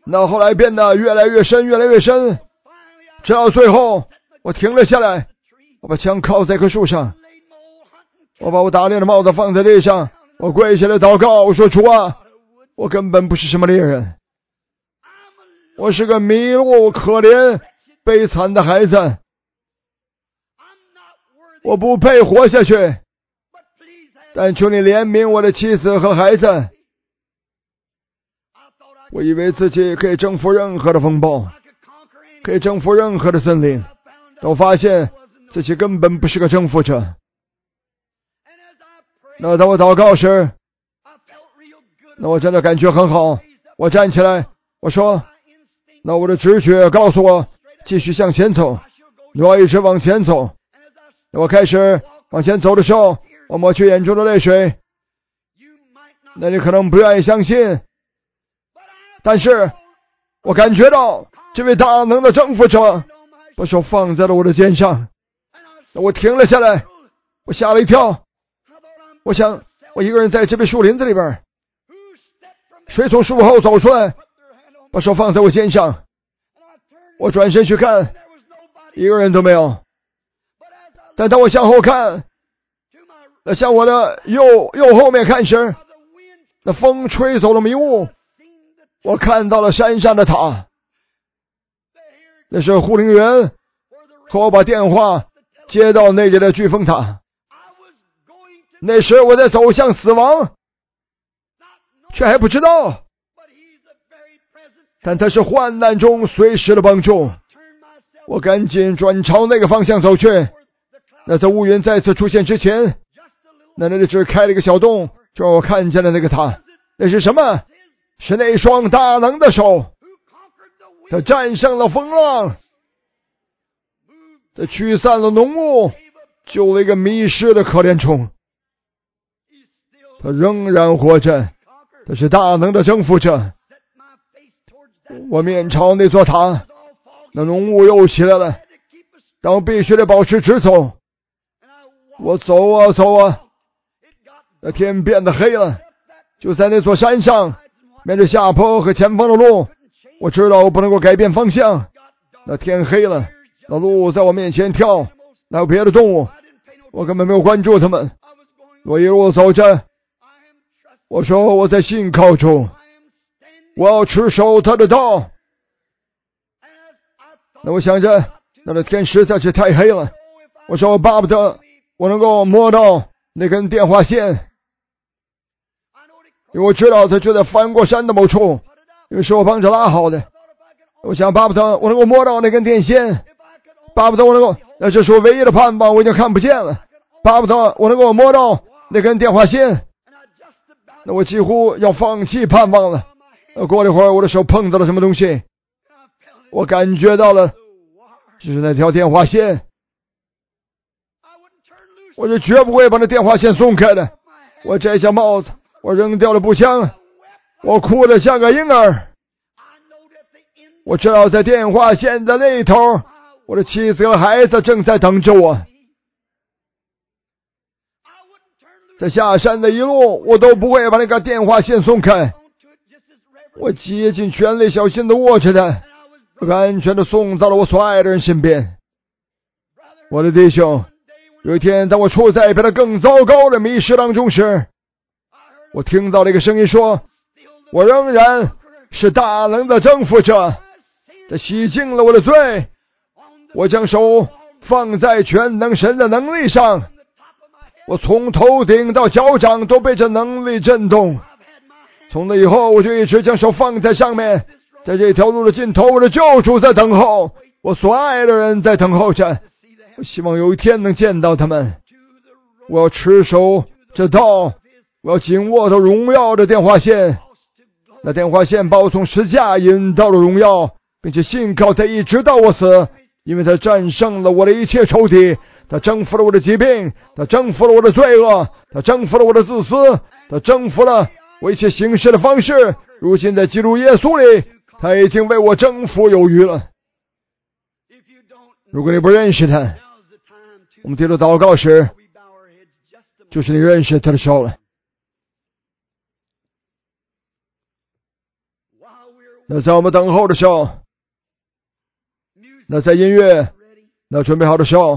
那后来变得越来越深，越来越深，直到最后，我停了下来，我把枪靠在棵树上，我把我打猎的帽子放在地上，我跪下来祷告，我说：“主啊，我根本不是什么猎人，我是个迷路、可怜、悲惨的孩子，我不配活下去，但求你怜悯我的妻子和孩子。”我以为自己可以征服任何的风暴，可以征服任何的森林，但我发现自己根本不是个征服者。那当我祷告时，那我真的感觉很好。我站起来，我说：“那我的直觉告诉我继续向前走，我要一直往前走。”我开始往前走的时候，我抹去眼中的泪水。那你可能不愿意相信，但是我感觉到这位大能的征服者把手放在了我的肩上。我停了下来，我吓了一跳。我想我一个人在这片树林子里边，谁从树后走出来，把手放在我肩上。我转身去看，一个人都没有。但当我向后看，向我的右右后面看时，那风吹走了迷雾，我看到了山上的塔。那是护林员和我把电话接到那里的巨峰塔。那时我在走向死亡，却还不知道，但他是患难中随时的帮助。我赶紧转朝那个方向走去。那在乌云再次出现之前，那那里只开了一个小洞，就让我看见了那个塔。那是什么？是那双大能的手，他战胜了风浪，他驱散了浓雾，救了一个迷失的可怜虫。他仍然活着，他是大能的征服者。我面朝那座塔，那浓雾又起来了，但我必须得保持直走。我走啊走啊，那天变得黑了。就在那座山上，面对下坡和前方的路，我知道我不能够改变方向。那天黑了，那路在我面前跳，那有别的动物，我根本没有关注他们。我一路走着，我说我在信靠主，我要持守他的道。那我想着，那个天实在是太黑了，我说我巴不得我能够摸到那根电话线，因为我知道它就在翻过山的某处，因为是我帮着拉好的。我想巴不得我能够摸到那根电线，巴不得我能够，那这是我唯一的盼望，我已经看不见了。巴不得我能够摸到那根电话线，那我几乎要放弃盼望了。过了一会儿，我的手碰到了什么东西，我感觉到了，就是那条电话线。我是绝不会把那电话线松开的。我摘下帽子，我扔掉了步枪，我哭得像个婴儿。我知道在电话线的那头，我的妻子和孩子正在等着我。在下山的一路，我都不会把那个电话线松开。我竭尽全力，小心地握着它，安全地送到了我所爱的人身边。我的弟兄，有一天当我处在比他更糟糕的迷失当中时，我听到了一个声音说，我仍然是大能的征服者，他洗净了我的罪，我将手放在全能神的能力上，我从头顶到脚掌都被这能力震动。从那以后，我就一直将手放在上面，在这条路的尽头，我的救主在等候，我所爱的人在等候着。我希望有一天能见到他们。我要持守这道，我要紧握着荣耀的电话线。那电话线把我从十架引到了荣耀，并且信靠他一直到我死，因为他战胜了我的一切仇敌，他征服了我的疾病，他征服了我的罪恶，他征服了我的自私，他征服了我一切行事的方式。如今在基督耶稣里，他已经为我征服有余了。如果你不认识他，我们低头祷告时，就是你认识他的时候了。 那在我们等候的时候，那在音乐那准备好的时候，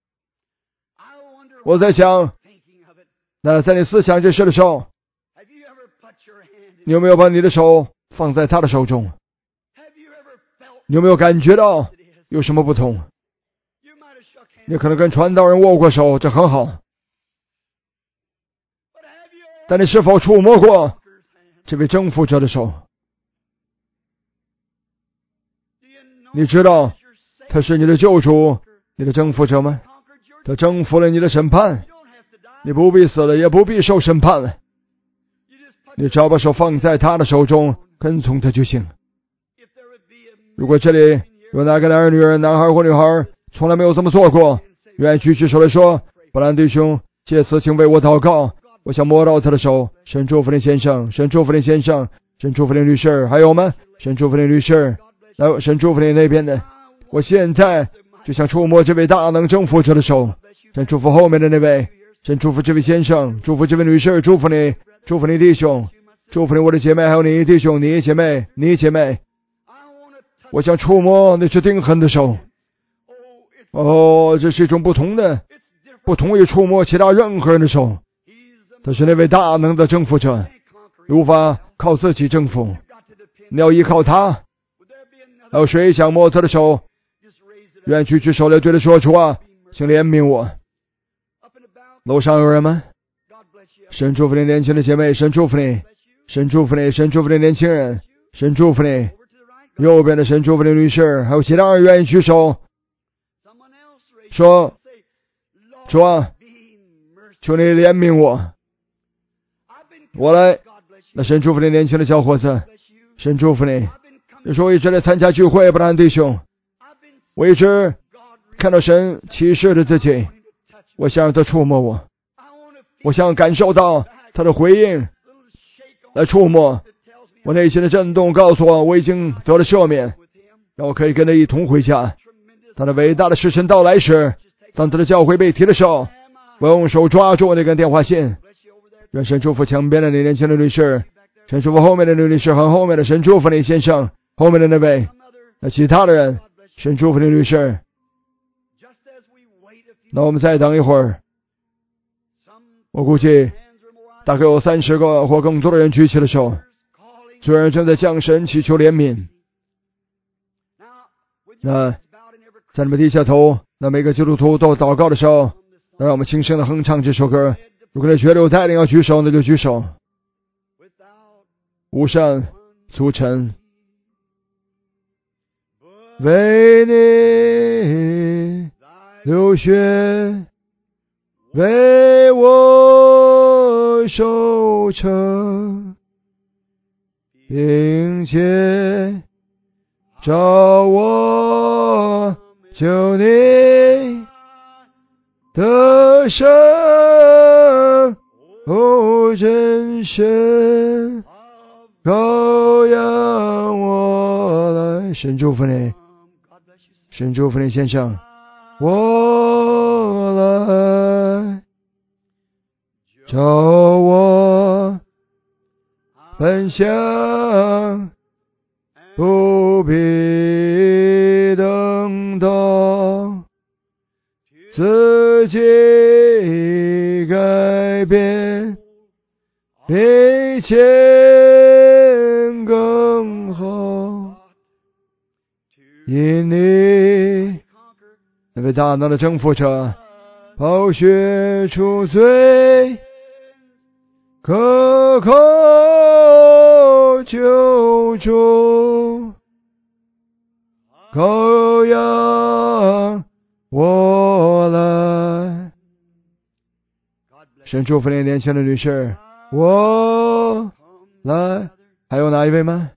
我在想，那在你思想这事的时候，你有没有把你的手放在他的手中？你有没有感觉到有什么不同？你可能跟传道人握过手，这很好，但你是否触摸过这位征服者的手？你知道他是你的救主，你的征服者吗？他征服了你的审判，你不必死了，也不必受审判了。你只要把手放在他的手中，跟从他就行。如果这里有哪个男人、女人、男孩或女孩从来没有这么做过，愿意举起手来说：布兰弟兄，借此请为我祷告。我想摸到他的手。神祝福林先生，神祝福林先生，神祝福林律师，还有吗？神祝福林律师，来，神祝福林那边的。我现在就想触摸这位大能征服者的手。神祝福后面的那位，神祝福这位先生，祝福这位女士，祝福你，祝福你弟兄，祝福你我的姐妹，还有你弟兄，你姐妹，你姐妹。我想触摸那只钉痕的手。哦，这是一种不同的，不同于触摸其他任何人的手。他是那位大能的征服者，你无法靠自己征服，你要依靠他。还有谁想摸他的手？愿举起手来对他说：主啊，请怜悯我。楼上有人吗？神祝福你年轻的姐妹，神祝福你，神祝福你，神祝福你年轻人，神祝福你。右边的神祝福你女士，还有其他人愿意举手说：主啊，求你怜悯我。我来。那神祝福你年轻的小伙子，神祝福你。你说我一直来参加聚会，布兰弟兄，我一直看到神启示着自己，我想让他触摸我，我想感受到他的回应来触摸我内心的震动，告诉我我已经得了赦免，让我可以跟他一同回家。他的伟大的时辰到来时，当他的教会被提的时候，我用手抓住那根电话线。愿神祝福墙边的那年轻的女士，神祝福后面的女律师和后面的，神祝福你先生，后面的那位，那其他的人，神祝福你律师。那我们再等一会儿，我估计大概有三十个或更多的人举起了手，主人正在向神祈求怜悯。那在你们低下头，那每个基督徒都祷告的时候，那让我们轻声的哼唱这首歌。如果你觉得有带领要举手，那就举手。无善粗尘，为你流血，为我受惩，并且找我救你得胜。哦，真神羔羊我来。神祝福你，神祝福你先生，我来找我奔向，不必等到自己改变，比前更好。因你那位大能的征服者，宝血除罪，可靠救主，羔羊我来。神祝福你年轻的女士，我来。还有哪一位吗？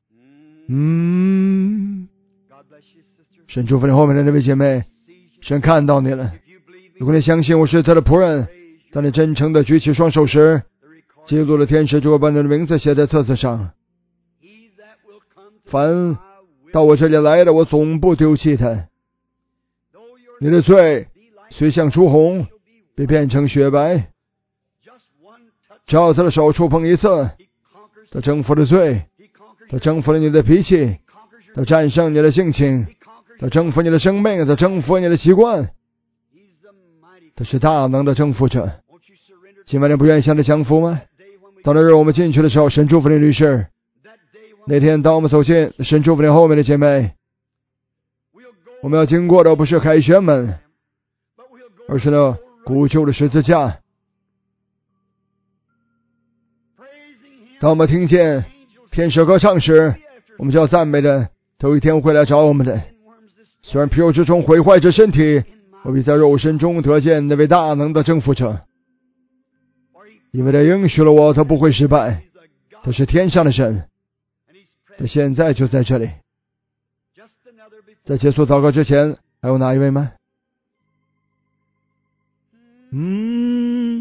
嗯，神祝福你后面的那位姐妹，神看到你了。如果你相信我是他的仆人，当你真诚的举起双手时，记录的天使就会把你的名字写在册子上。凡到我这里来的，我总不丢弃他。你的罪虽像朱红，必变成雪白。只要他的手触碰一次，他征服了罪， 他征服了你的脾气，他战胜你的性情，他征服你的生命，他征服你的习惯。他是大能的征服者。今晚你不愿意向他降服吗？到那日我们进去的时候，神祝福你律师。那天当我们走进神祝福你后面的姐妹，我们要经过的不是凯旋门，而是那古旧的十字架。当我们听见天使歌唱时，我们就要赞美的，头一天会来找我们的。虽然皮肉之中毁坏着身体，我必在肉身中得见那位大能的征服者，因为他应许了我，他不会失败。他是天上的神，他现在就在这里。在结束祷告之前，还有哪一位吗？嗯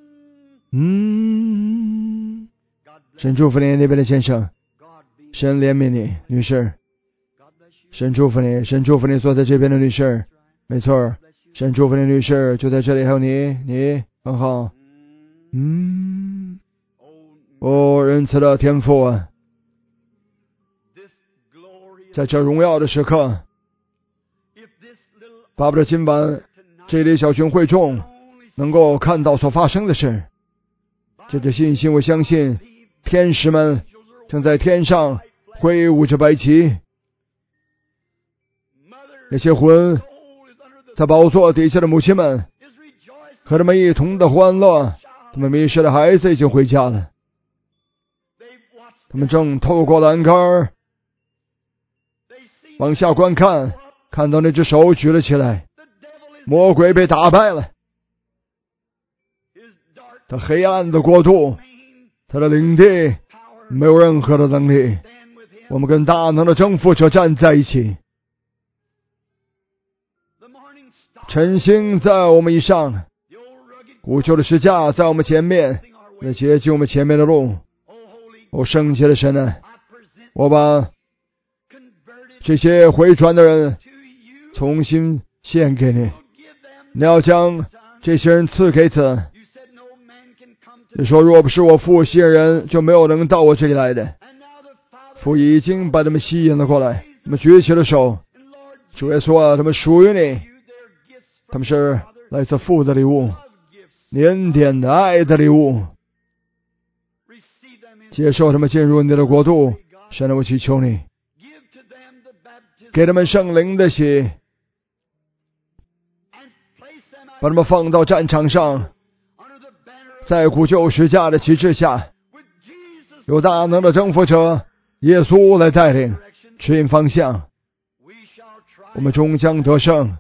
嗯，神祝福你那边的先生，神怜悯你女士，神祝福你，神祝福你坐在这边的女士，没错，神祝福你女士就在这里，还有你，你很好。嗯，哦，仁慈的天父啊，在这荣耀的时刻，巴不得今晚这里小群会众能够看到所发生的事。借着信心，我相信天使们正在天上挥舞着白旗，那些魂在宝座底下的母亲们和他们一同的欢乐。他们迷失的孩子已经回家了，他们正透过栏杆往下观看，看到那只手举了起来，魔鬼被打败了，他黑暗的国度，他的领地没有任何的能力。我们跟大能的征服者站在一起，晨星在我们以上，古旧的石架在我们前面，那洁净我们前面的路。哦，圣洁的神啊，我把这些回转的人重新献给你，你要将这些人赐给子。你说若不是我父吸引人，就没有能到我这里来的。父已经把他们吸引了过来，他们举起了手。主耶稣啊，他们属于你，他们是来自父的礼物，你恩典的爱的礼物，接受他们进入你的国度。神啊，我祈求你给他们圣灵的血，把他们放到战场上，在古旧十架的旗帜下，有大能的征服者耶稣来带领指引方向，我们终将得胜。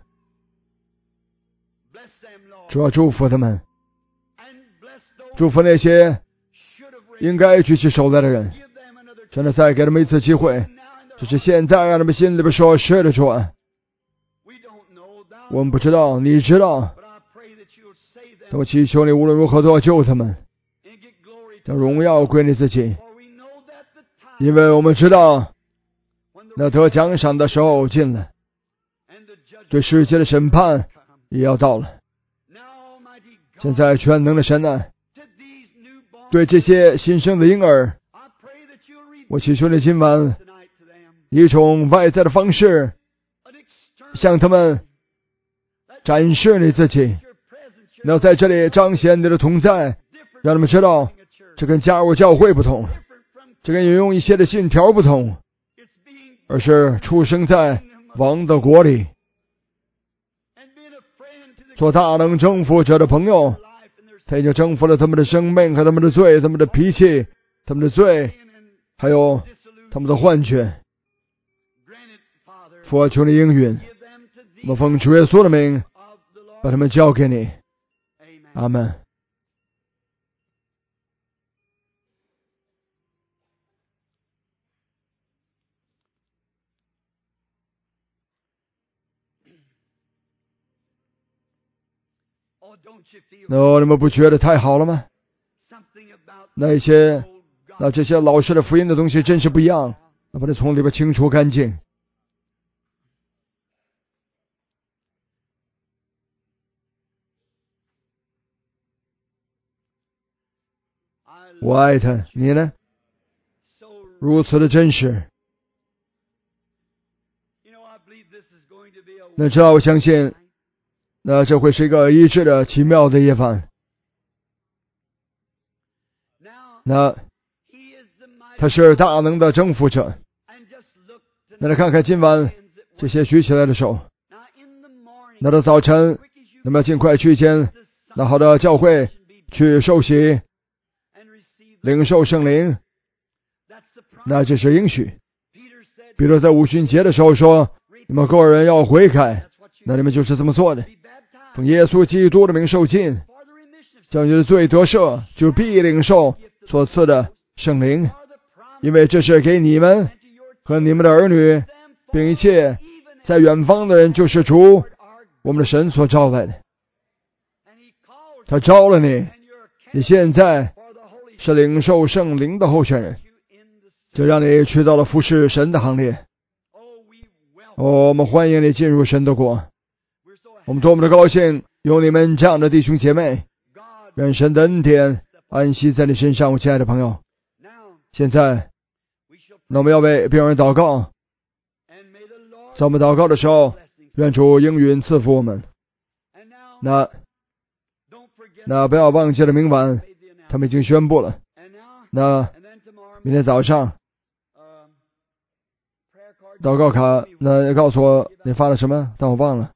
主要祝福他们，祝福那些应该举起手来的人，真的再给他们一次机会，就是现在让他们心里边说是的主啊，我们不知道，你知道，但我祈求你无论如何都要救他们，将荣耀归你自己，因为我们知道那得奖赏的时候近了，对世界的审判也要到了。现在全能的神啊，对这些新生的婴儿，我祈求你今晚以一种外在的方式向他们展示你自己，你要在这里彰显你的同在，让他们知道这跟加入教会不同，这跟引用一些的信条不同，而是出生在王的国里，做大能征服者的朋友。他已经征服了他们的生命和他们的罪，他们的脾气，他们的罪，还有他们的幻觉。父啊，求你应允，我们奉主耶稣的名把他们交给你。阿门。那你们不觉得太好了吗？那些那这些老式的福音的东西真是不一样，那把它从里边清除干净。我爱他，你呢？ 如此的真实。那知道我相信，那这会是一个医治的奇妙的夜晚。那他是大能的征服者。那来看看今晚这些举起来的手。那到早晨，那么尽快去一间那好的教会去受洗，领受圣灵。那这是应许。彼得在五旬节的时候说，你们个人要悔改，那你们就是这么做的，奉耶稣基督的名受浸，叫你的罪得赦，就必领受所赐的圣灵，因为这是给你们和你们的儿女，并一切在远方的人，就是主我们的神所招来的。他招了你，你现在是领受圣灵的候选人，就让你去到了服侍神的行列。哦，我们欢迎你进入神的国。我们多么的高兴有你们这样的弟兄姐妹，愿神的恩典安息在你身上，我亲爱的朋友。现在那我们要为病人祷告，在我们祷告的时候，愿主应允赐福我们。那那不要忘记了，明晚他们已经宣布了。那明天早上祷告卡，那告诉我你发了什么，但我忘了。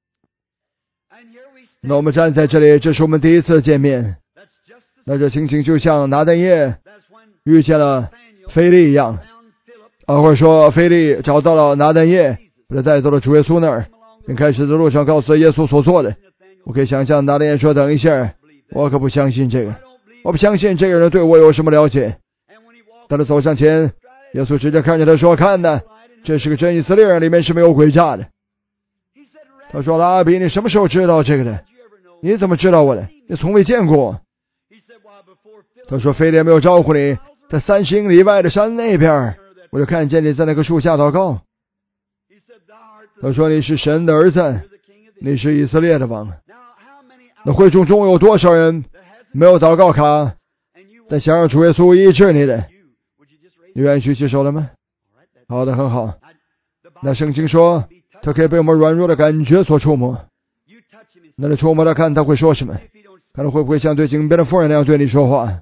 那我们站在这里，这是我们第一次见面。那这情形就像拿但业遇见了腓力一样，啊，或者说腓力找到了拿但业，把他带到了主耶稣那儿，并开始在路上告诉耶稣所做的。我可以想象拿但业说，等一下，我可不相信这个，我不相信这个人对我有什么了解。当他走上前，耶稣直接看着他说，看呢，这是个真以色列人，里面是没有诡诈的。他说，拉比，你什么时候知道这个的？你怎么知道我的？你从未见过我。他说，腓力没有招呼你，在三十英里外的山那边，我就看见你在那个树下祷告。他说，你是神的儿子，你是以色列的王。那会众中有多少人没有祷告卡，但想让主耶稣医治你的？你愿意去举手了吗？好的，很好。那圣经说，他可以被我们软弱的感觉所触摸。那你触摸他，看他会说什么？看他会不会像对井边的妇人那样对你说话？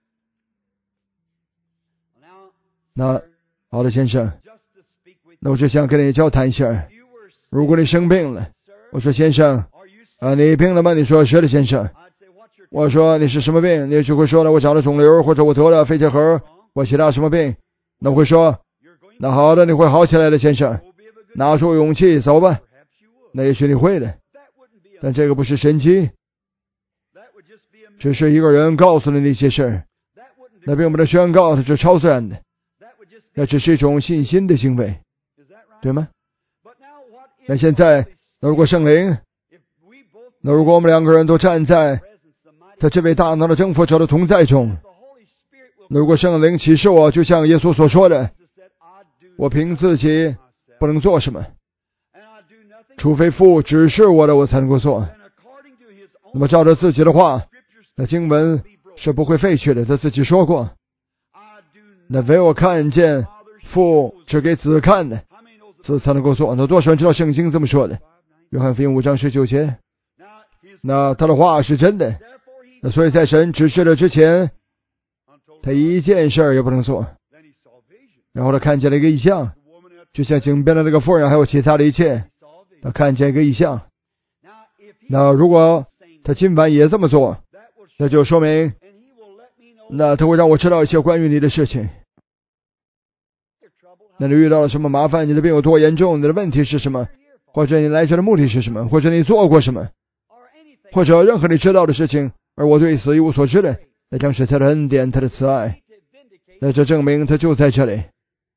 那好的，先生，那我就想跟你交谈一下。如果你生病了，我说先生，啊，你病了吗？你说是的，先生。我说你是什么病？你就会说了，我长了肿瘤，或者我得了肺结核，或其他什么病。那我会说，那好的，你会好起来的，先生。拿出勇气，走吧。那也许你会的，但这个不是神迹，只是一个人告诉了你一些事儿，那并不能宣告它是超自然的，那只是一种信心的行为，对吗？那现在，那如果圣灵，那如果我们两个人都站在他这位大能的征服者的同在中，那如果圣灵启示我，就像耶稣所说的，我凭自己不能做什么，除非父指示我的，我才能够做。那么照着自己的话，那经文是不会废去的，他自己说过，那唯我看见父只给子看的，子才能够做。那多少人知道圣经这么说的？约翰福音五章十九节。那他的话是真的，那所以在神指示了之前，他一件事儿也不能做。然后他看见了一个异象，就像井边的那个妇人，还有其他的一切，他看见一个异象。那如果他今晚也这么做，那就说明，那他会让我知道一些关于你的事情。那你遇到了什么麻烦？你的病有多严重？你的问题是什么？或者你来这的目的是什么？或者你做过什么？或者任何你知道的事情，而我对此一无所知的，那将是他的恩典，他的慈爱。那这证明他就在这里。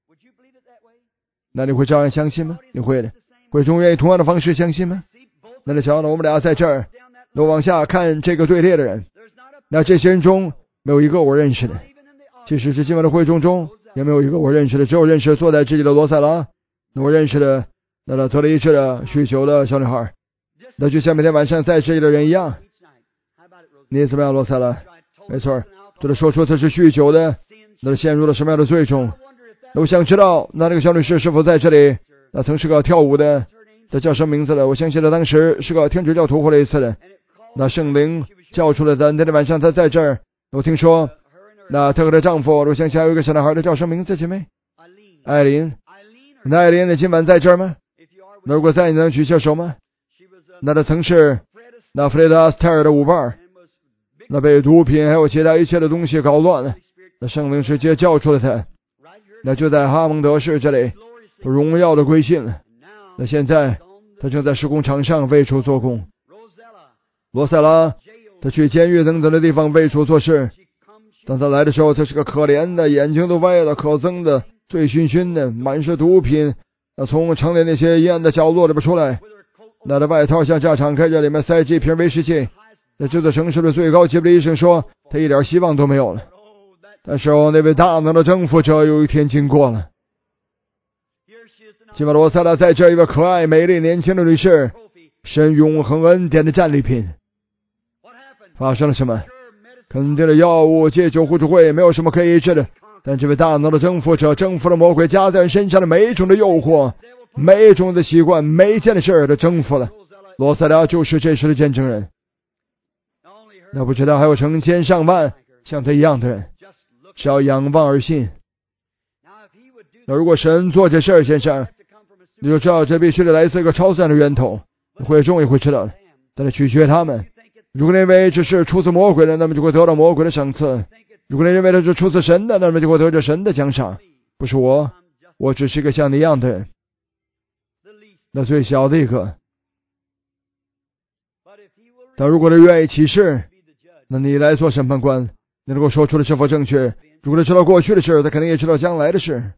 那你会照样相信吗？你会的。会中愿意同样的方式相信吗？那你瞧，那我们俩在这儿，那往下看这个队列的人，那这些人中没有一个我认识的，即使是今晚的会众中也没有一个我认识的，只有认识坐在这里的罗塞拉，那我认识的那个得了医治的酗酒的小女孩，那就像每天晚上在这里的人一样。你怎么样，罗塞拉？没错，就是说出他是酗酒的，那陷入了什么样的罪中？ 我想知道那这个小女士是否在这里，那曾是个跳舞的，她叫什么名字了？我相信她当时是个天主教徒或类似的。那圣灵叫出来的那天晚上她在这儿，我听说那她和她丈夫，我相信还有一个小男孩，她叫什么名字？姐妹艾琳。那艾琳，你今晚在这儿吗？那如果在，你能举下手吗？那她曾是那弗雷德阿斯泰尔的舞伴，那被毒品还有其他一切的东西搞乱了，那圣灵直接叫出了他，那就在哈蒙德市这里荣耀的归信了。那现在他正在施工场上为主做工。罗塞拉他去监狱等等的地方为主做事，当他来的时候，他是个可怜的，眼睛都歪了，可憎的，醉醺醺的，满是毒品，那从城里那些阴暗的角落里边出来，那的外套像这样敞开着，里面塞着一瓶威士忌。那这座城市的最高级别的医生说他一点希望都没有了。但是哦，那位大能的征服者有一天经过了。基马罗塞拉在这一位可爱美丽年轻的女士，神永恒恩典的战利品。发生了什么？肯定的药物戒酒互助会没有什么可以医治的，但这位大能的征服者征服了魔鬼加在人身上的每一种的诱惑，每一种的习惯，每一件的事儿都征服了。罗塞拉就是这时的见证人。那不知道还有成千上万像他一样的人，只要仰望而信。那如果神做这事儿，先生，你就知道这必须得来自一个超自然的源头，会众也会知道的，但是取决他们。如果认为这是出自魔鬼的，那么就会得到魔鬼的赏赐；如果你认为这是出自神的，那么就会得到神的奖赏。不是我，我只是一个像你一样的人，那最小的一个。但如果他愿意启示，那你来做审判官，你能够说出的是否正确？如果他知道过去的事，他肯定也知道将来的事。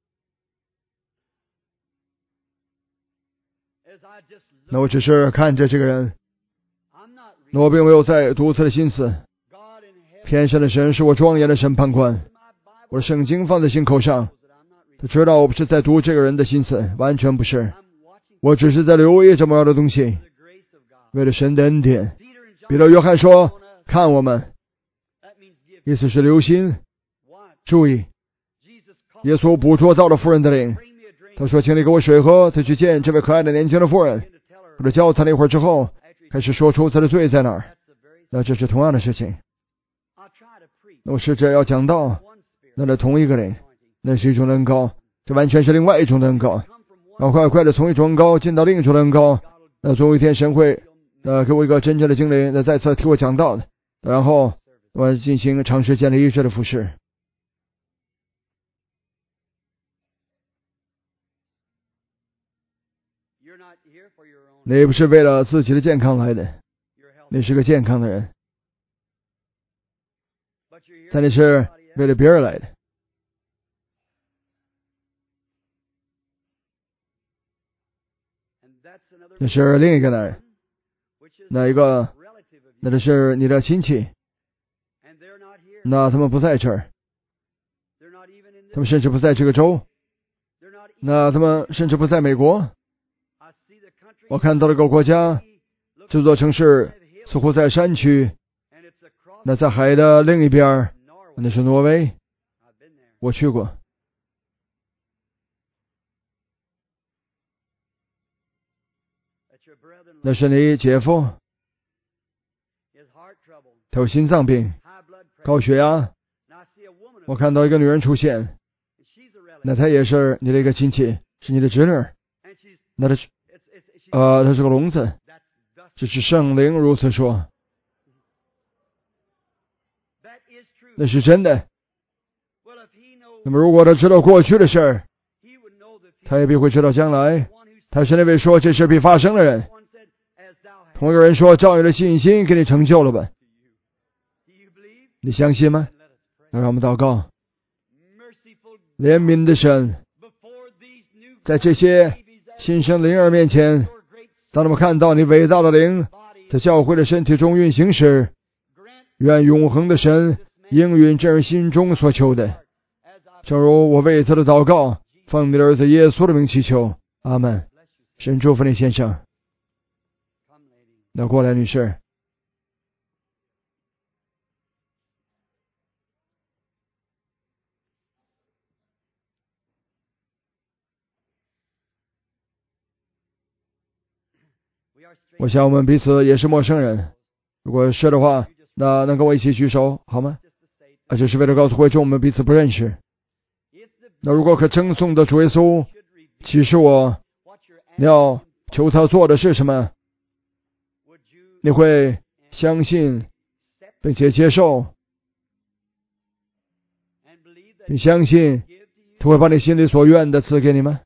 那我只是看着这个人，那我并没有在独自的心思。天上的神是我庄严的审判官，我的圣经放在心口上，他知道我不是在读这个人的心思，完全不是，我只是在留意这么样的东西，为了神的恩典。彼得约翰说看我们，意思是留心注意。耶稣捕捉到了妇人的灵，他说请你给我水喝。他去见这位可爱的年轻的妇人，或者教他了一会儿之后，开始说出他的罪在哪儿。那这是同样的事情。那我试着要讲到那是同一个人，那是一种恩膏，这完全是另外一种恩膏，然后快快的从一种恩膏进到另一种恩膏。那总有一天神会呃给我一个真正的经历，那再次替我讲到的，然后我进行长时间的医治的服侍。你不是为了自己的健康来的，你是个健康的人，但你是为了别人来的。那是另一个男人，那一个，那这是你的亲戚，那他们不在这儿，他们甚至不在这个州，那他们甚至不在美国。我看到了一个国家，这座城市似乎在山区，那在海的另一边，那是挪威，我去过。那是你姐夫，他有心脏病，高血压。我看到一个女人出现，那她也是你的一个亲戚，是你的侄女。那她是呃，她是个聋子，这是圣灵如此说，那是真的。那么如果他知道过去的事儿，他也必会知道将来。他是那位说这事必发生的人。同一个人说照你的信心给你成就了吧，你相信吗？那让我们祷告。怜悯的神，在这些新生灵儿面前，当他们看到你伟大的灵在教会的身体中运行时，愿永恒的神应允这人心中所求的，正如我为他的祷告奉你的儿子耶稣的名祈求，阿门。神祝福你先生。那过来女士。 我想我们彼此也是陌生人，如果是的话，那能跟我一起举手好吗？啊，这是为了告诉会众我们彼此不认识。那如果可称颂的主耶稣启示我，你要求他做的是什么？你会相信并且接受，你相信他会把你心里所愿的赐给你吗？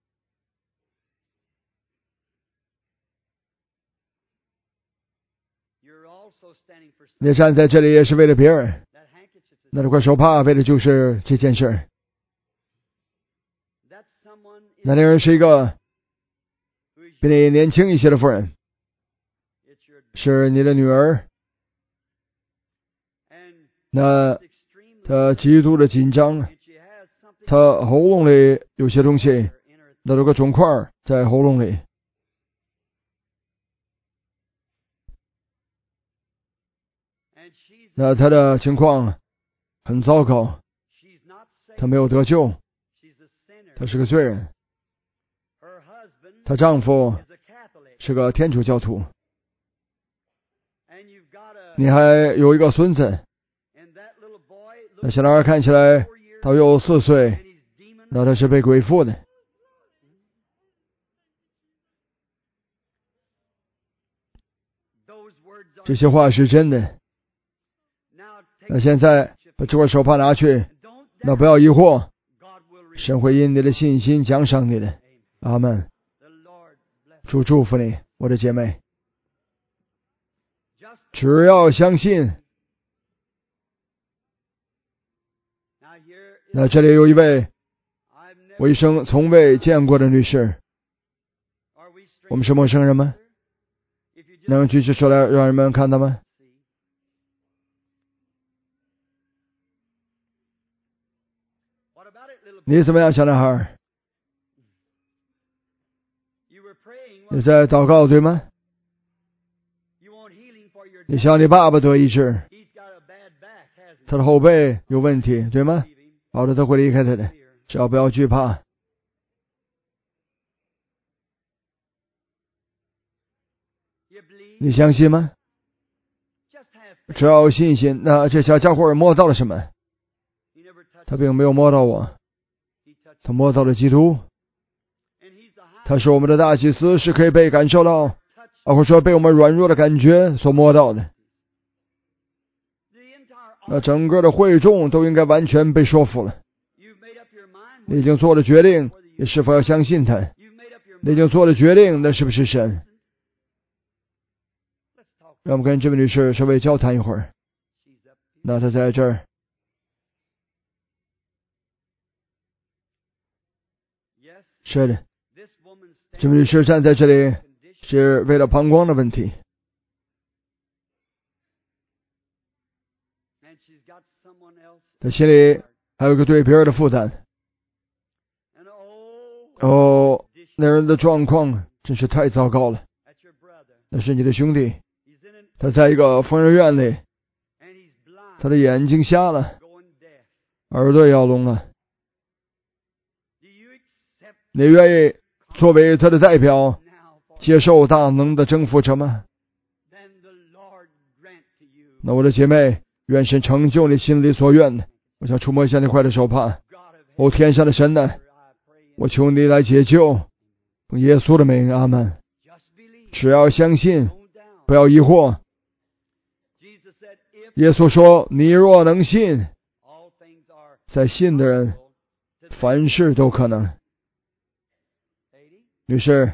你站在这里也是为了别人，那这块手帕为的就是这件事。那那人是一个比你年轻一些的妇人，是你的女儿。那她极度的紧张，她喉咙里有些东西，那有个肿块在喉咙里。那她的情况很糟糕，她没有得救，她是个罪人。她丈夫是个天主教徒，你还有一个孙子，那小男孩看起来他有四岁，那他是被鬼附的。这些话是真的。那现在把这块手帕拿去，那不要疑惑，神会因你的信心奖赏你的。阿们。主祝福你，我的姐妹，只要相信。那这里有一位我一生从未见过的女士，我们是陌生人吗？能举起手来让人们看到吗？你怎么样，小男孩？你在祷告对吗？你想你爸爸得医治，他的后背有问题对吗？好的，他会离开他的，只要不要惧怕。你相信吗？只要有信心。那这小家伙摸到了什么？他并没有摸到我，他摸到了基督。他是我们的大祭司，是可以被感受到，啊，或者说被我们软弱的感觉所摸到的。那整个的会众都应该完全被说服了。你已经做了决定，你是否要相信他？你已经做了决定，那是不是神？让我们跟这位女士稍微交谈一会儿。那她在这儿。是的，这位女士站在这里是为了膀胱的问题。她心里还有个对别人的负担。哦，那人的状况真是太糟糕了。那是你的兄弟，他在一个疯人院里，他的眼睛瞎了，耳朵也要聋了。你愿意作为他的代表接受大能的征服者吗？那我的姐妹，愿神成就你心里所愿的。我想触摸一下那块的手帕。哦，天上的神呢，我求你来解救，用耶稣的名，阿们。只要相信，不要疑惑。耶稣说，你若能信，在信的人凡事都可能。女士，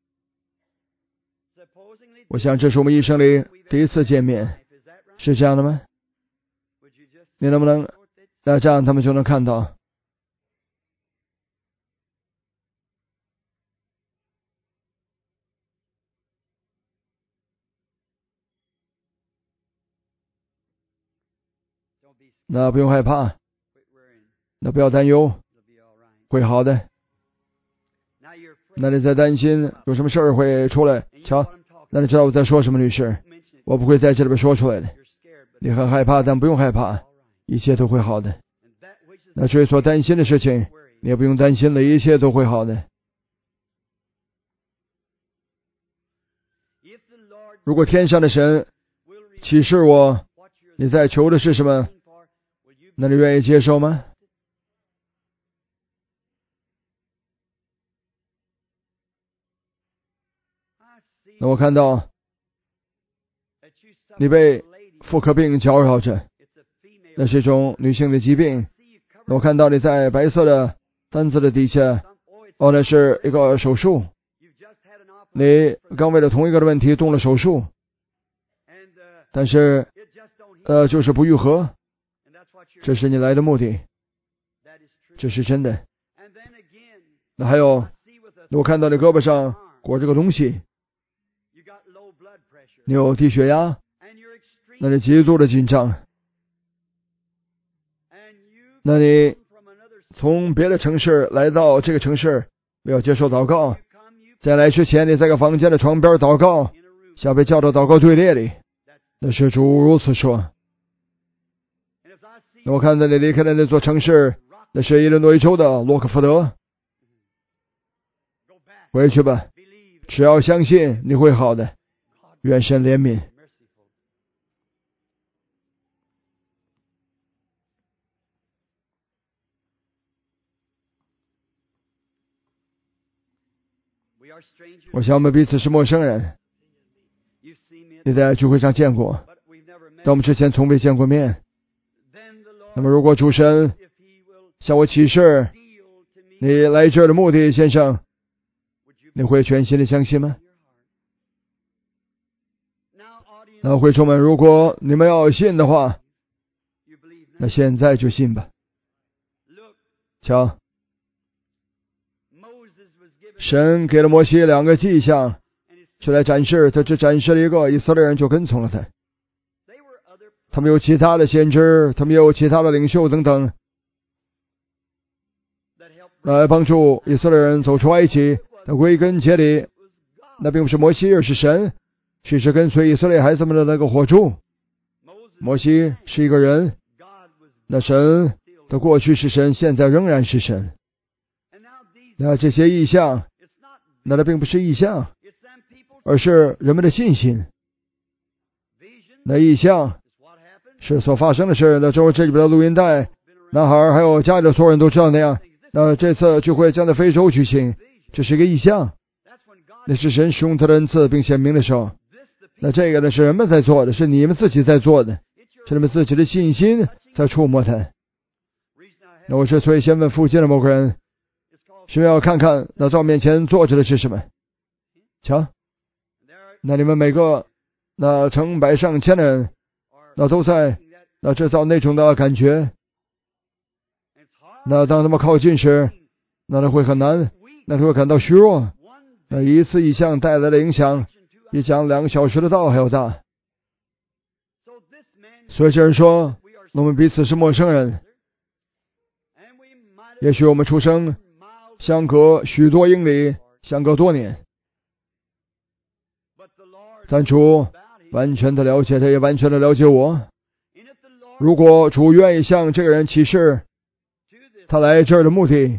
我想这是我们一生里第一次见面，是这样的吗？你能不能那这样他们就能看到？那不用害怕，那不要担忧，会好的。那你在担心有什么事儿会出来？瞧，那你知道我在说什么，女士？我不会在这里边说出来的。你很害怕，但不用害怕，一切都会好的。那至于所担心的事情，你也不用担心了，一切都会好的。 如果天上的神启示我你在求的是什么，那你愿意接受吗？那我看到你被妇科病搅扰着，那是一种女性的疾病。那我看到你在白色的单子的底下，哦，那是一个手术，你刚为了同一个的问题动了手术，但是呃，就是不愈合，这是你来的目的，这是真的。那还有，我看到你胳膊上裹着个东西，你有低血压，那你极度的紧张，那你从别的城市来到这个城市，要接受祷告，在来之前你在个房间的床边祷告，想被叫到祷告队列里，那是主如此说。那我看到你离开了那座城市，那是伊利诺伊州的洛克福德，回去吧，只要相信你会好的，愿神怜悯。我想我们彼此是陌生人，你在聚会上见过，但我们之前从未见过面。那么如果主神向我启示你来这儿的目的，先生，你会全心的相信吗？那会众们，如果你们要信的话，那现在就信吧。瞧，神给了摩西两个迹象，出来展示，他只展示了一个，以色列人就跟从了他。他们有其他的先知，他们有其他的领袖等等，来帮助以色列人走出埃及。那归根结底，那并不是摩西，而是神，其实跟随以色列孩子们的那个火柱。摩西是一个人，那神的过去是神，现在仍然是神。那这些异象，那它并不是异象，而是人们的信心。那异象是所发生的事。那就是这里边的录音带，男孩还有家里的所有人都知道那样。那这次聚会将在非洲举行，这是一个异象，那是神使用他的恩赐并显明的时候。那这个呢是人们在做的，是你们自己在做的，是你们自己的信心在触摸它。那我之所以先问附近的某个人，是要看看那在我面前坐着的是什么。瞧，那你们每个那成百上千的人，那都在那制造那种的感觉。那当他们靠近时，那他会很难，那他会感到虚弱。那一次异象带来的影响，比讲两个小时的道还要大。所以这人说，我们彼此是陌生人，也许我们出生相隔许多英里，相隔多年，但主完全的了解他，也完全的了解我。如果主愿意向这个人启示他来这儿的目的，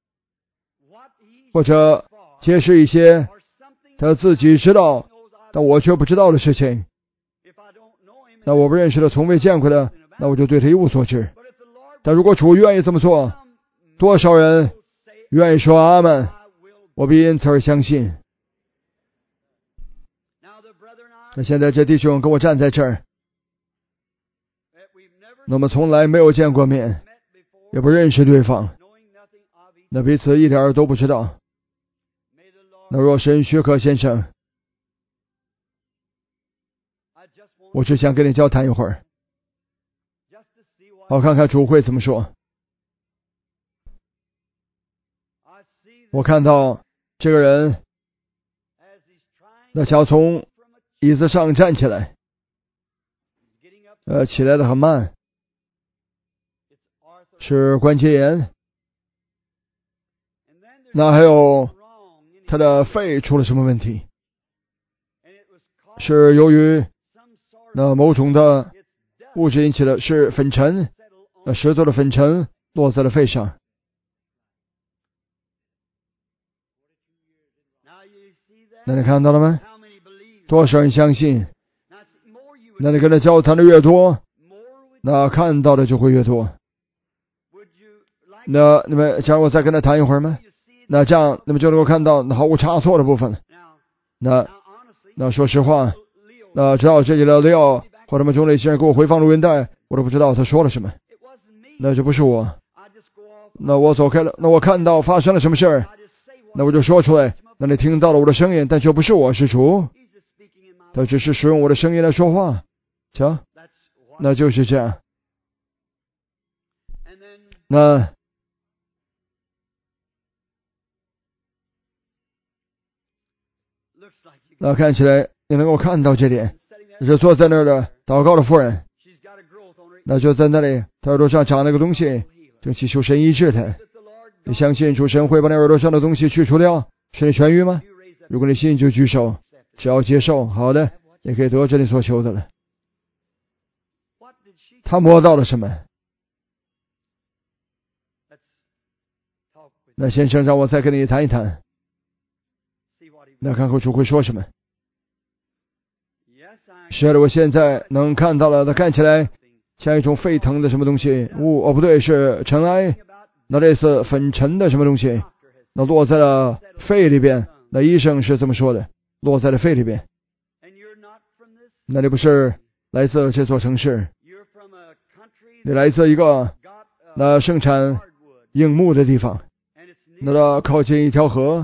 或者揭示一些他自己知道但我却不知道的事情，那我不认识的，从未见过的，那我就对他一无所知。但如果主愿意这么做，多少人愿意说阿们，我必因此而相信。那现在这弟兄跟我站在这儿，那么从来没有见过面，也不认识对方，那彼此一点都不知道。那若神许可，先生，我只想跟你交谈一会儿，好看看主会怎么说。我看到这个人，那想从椅子上站起来，呃，起来的很慢，是关节炎。那还有他的肺出了什么问题？是由于那某种的物质引起的，是粉尘，那十足的粉尘落在了肺上。那你看到了吗？ 多少人相信？那你跟他交谈的越多，那看到的就会越多。那你们想让我再跟他谈一会儿吗？那这样你们就能够看到毫无差错的部分了。那那说实话，那直到这里的利奥或者们中的一些人给我回放录音带，我都不知道他说了什么。那就不是我。那我走开了，那我看到发生了什么事儿，那我就说出来。那你听到了我的声音，但却不是我，是主。他只是使用我的声音来说话。瞧，那就是这样。那那看起来你能够看到这点，是坐在那儿的祷告的妇人，那就在那里，他耳朵上长了个东西，就祈求神医治他。你相信主神会把你耳朵上的东西去除掉，使你痊愈吗？如果你信就举手，只要接受，好的，也可以得着你所求的了。他摸到了什么？那先生让我再跟你谈一谈，那看看主会说什么。是的，我现在能看到了，它看起来像一种沸腾的什么东西，雾哦不对，是尘埃，那类似粉尘的什么东西，那落在了肺里边。那医生是这么说的，落在了肺里边。那你不是来自这座城市，你来自一个那盛产硬木的地方，那它靠近一条河。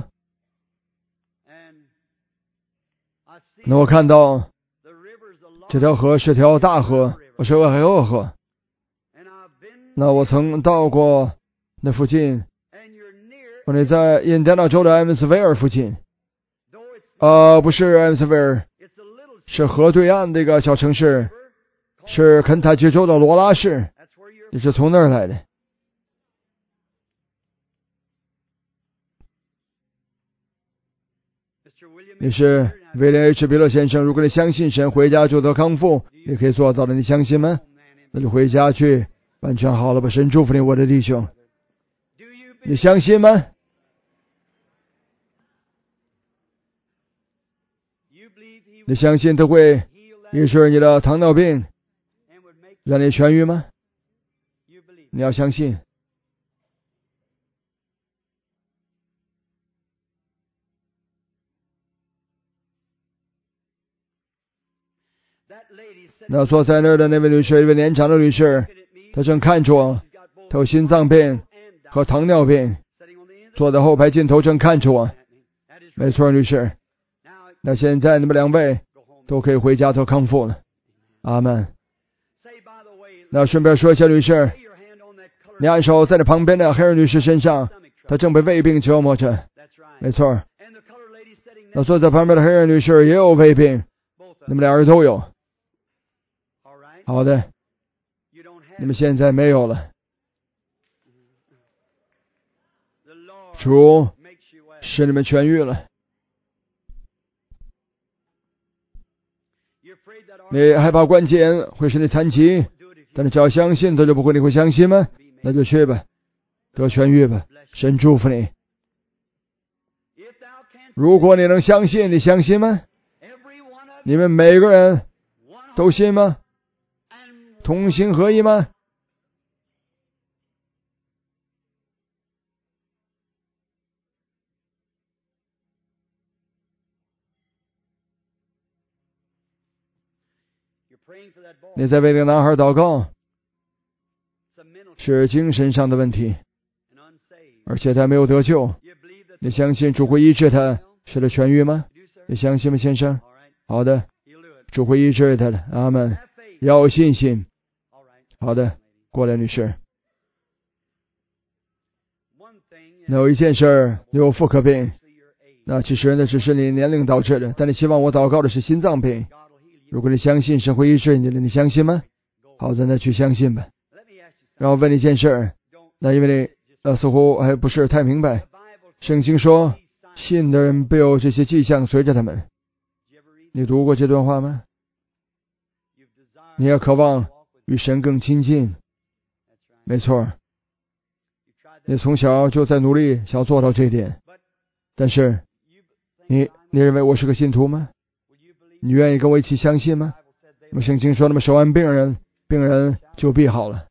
那我看到这条河是条大河，是个海鸥河。那我曾到过那附近，我那在印第安纳州的埃文斯维尔附近，呃，不是埃文斯维尔，是河对岸的一个小城市，是肯塔基州的罗拉市，你是从那儿来的。你是威廉 H 比勒先生，如果你相信神，回家就得康复，你可以做到的，你相信吗？那就回家去，完全好了吧。神祝福你，我的弟兄，你相信吗？你相信他会医治你的糖尿病，让你痊愈吗？你要相信。那坐在那儿的那位女士，一位年长的女士，她正看着我，她有心脏病和糖尿病，坐在后排镜头正看着我。没错，女士。那现在你们两位都可以回家做康复了。阿门。那顺便说一下，女士，你按手在你旁边的黑人女士身上，她正被胃病折磨着。没错。那坐在旁边的黑人女士也有胃病，你们俩人都有。好的，你们现在没有了。主使你们痊愈了。你害怕关节炎会使你残疾，但是只要相信，他就不会。你会相信吗？那就去吧，得痊愈吧。神祝福你。如果你能相信，你相信吗？你们每个人都信吗？同心合一吗？你在为这个男孩祷告，是精神上的问题，而且他没有得救。你相信主会医治他，使他痊愈吗？你相信吗，先生？好的，主会医治他的。阿们。要有信心。好的，过来，女士。那有一件事，你有妇科病，那其实那只是你年龄导致的，但你希望我祷告的是心脏病。如果你相信神会医治你的，你相信吗？好的，那去相信吧。然后问你一件事，那因为你呃似乎还不是太明白，圣经说信的人必有这些迹象随着他们。你读过这段话吗？你也渴望与神更亲近。没错，你从小就在努力想做到这一点，但是你你认为我是个信徒吗？ 你愿意跟我一起相信吗？我们圣经说，那么手按病人，病人就必好了。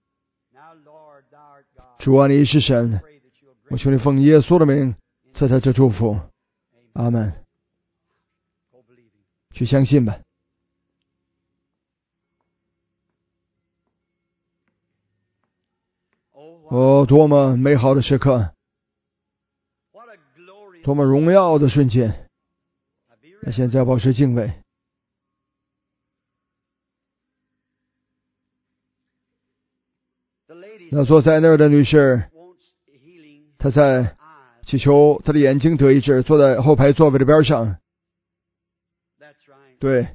主啊，你是神，我求你奉耶稣的名赐他这祝福。阿们。去相信吧。哦，多么美好的时刻，多么荣耀的瞬间。那现在保持敬畏。那坐在那儿的女士，她在祈求她的眼睛得医治，坐在后排座位的边上。对，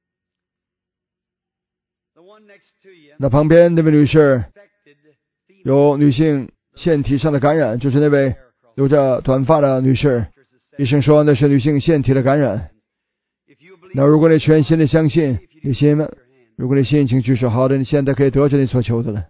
那旁边那位女士有女性腺体上的感染，就是那位留着短发的女士，医生说那是女性腺体的感染。那如果你全心的相信，你信吗？如果你信，请举手。好的，你现在可以得着你所求的了。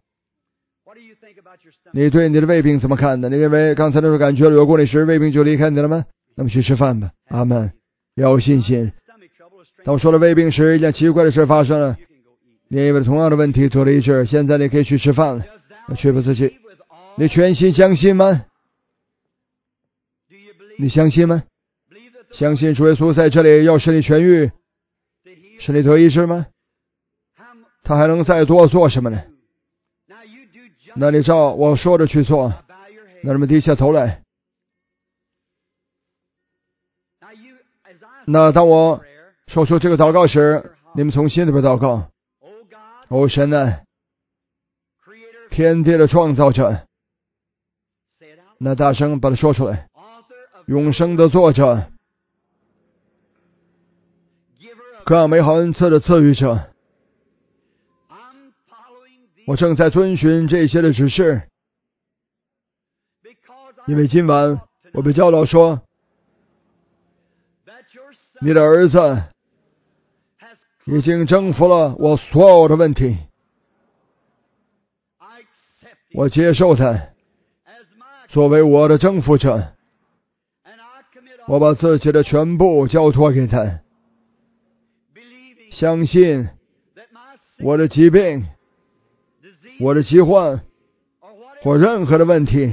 你对你的胃病怎么看呢？你认为刚才那种感觉流过你时，胃病就离开你了吗？那么去吃饭吧。阿们。要有信心。当我说了胃病时，一件奇怪的事发生了。你因为同样的问题得了医治，现在你可以去吃饭了。要确保自己，你全心相信吗？你相信吗？相信主耶稣在这里要使你痊愈，使你得医治吗？他还能再多做什么呢？那你照我说的去做。那你们低下头来。那当我说出这个祷告时，你们从心里边祷告。哦，神啊，天地的创造者，那大声把它说出来。永生的作者，各样美好恩赐的赐予者，我正在遵循这些的指示，因为今晚我被教导说，你的儿子已经征服了我所有的问题，我接受他作为我的征服者，我把自己的全部交托给他，相信我的疾病、我的疾患或任何的问题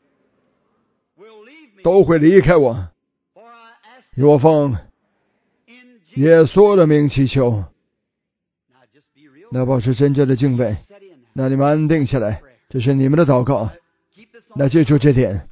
都会离开我，因为我奉耶稣的名祈求。那保持真正的敬畏。那你们安定下来，这是你们的祷告。那记住这点。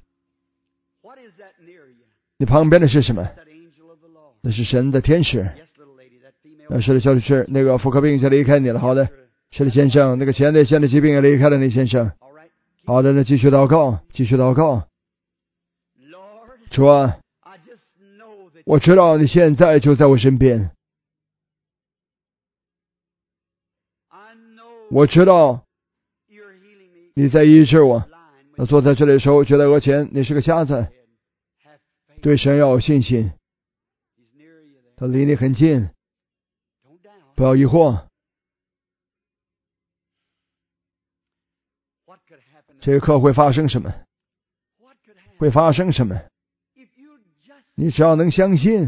你旁边的是什么？那是神的天使。那是的，小女士，那个妇科病就离开你了。好的，是的，先生，那个前列腺的疾病也离开了你，先生。好的，那继续祷告，继续祷告。主啊，我知道你现在就在我身边，我知道你在医治我。那坐在这里的时候，觉得额前你是个瞎子，对神要有信心，他离你很近，不要疑惑。这一刻会发生什么？会发生什么？你只要能相信。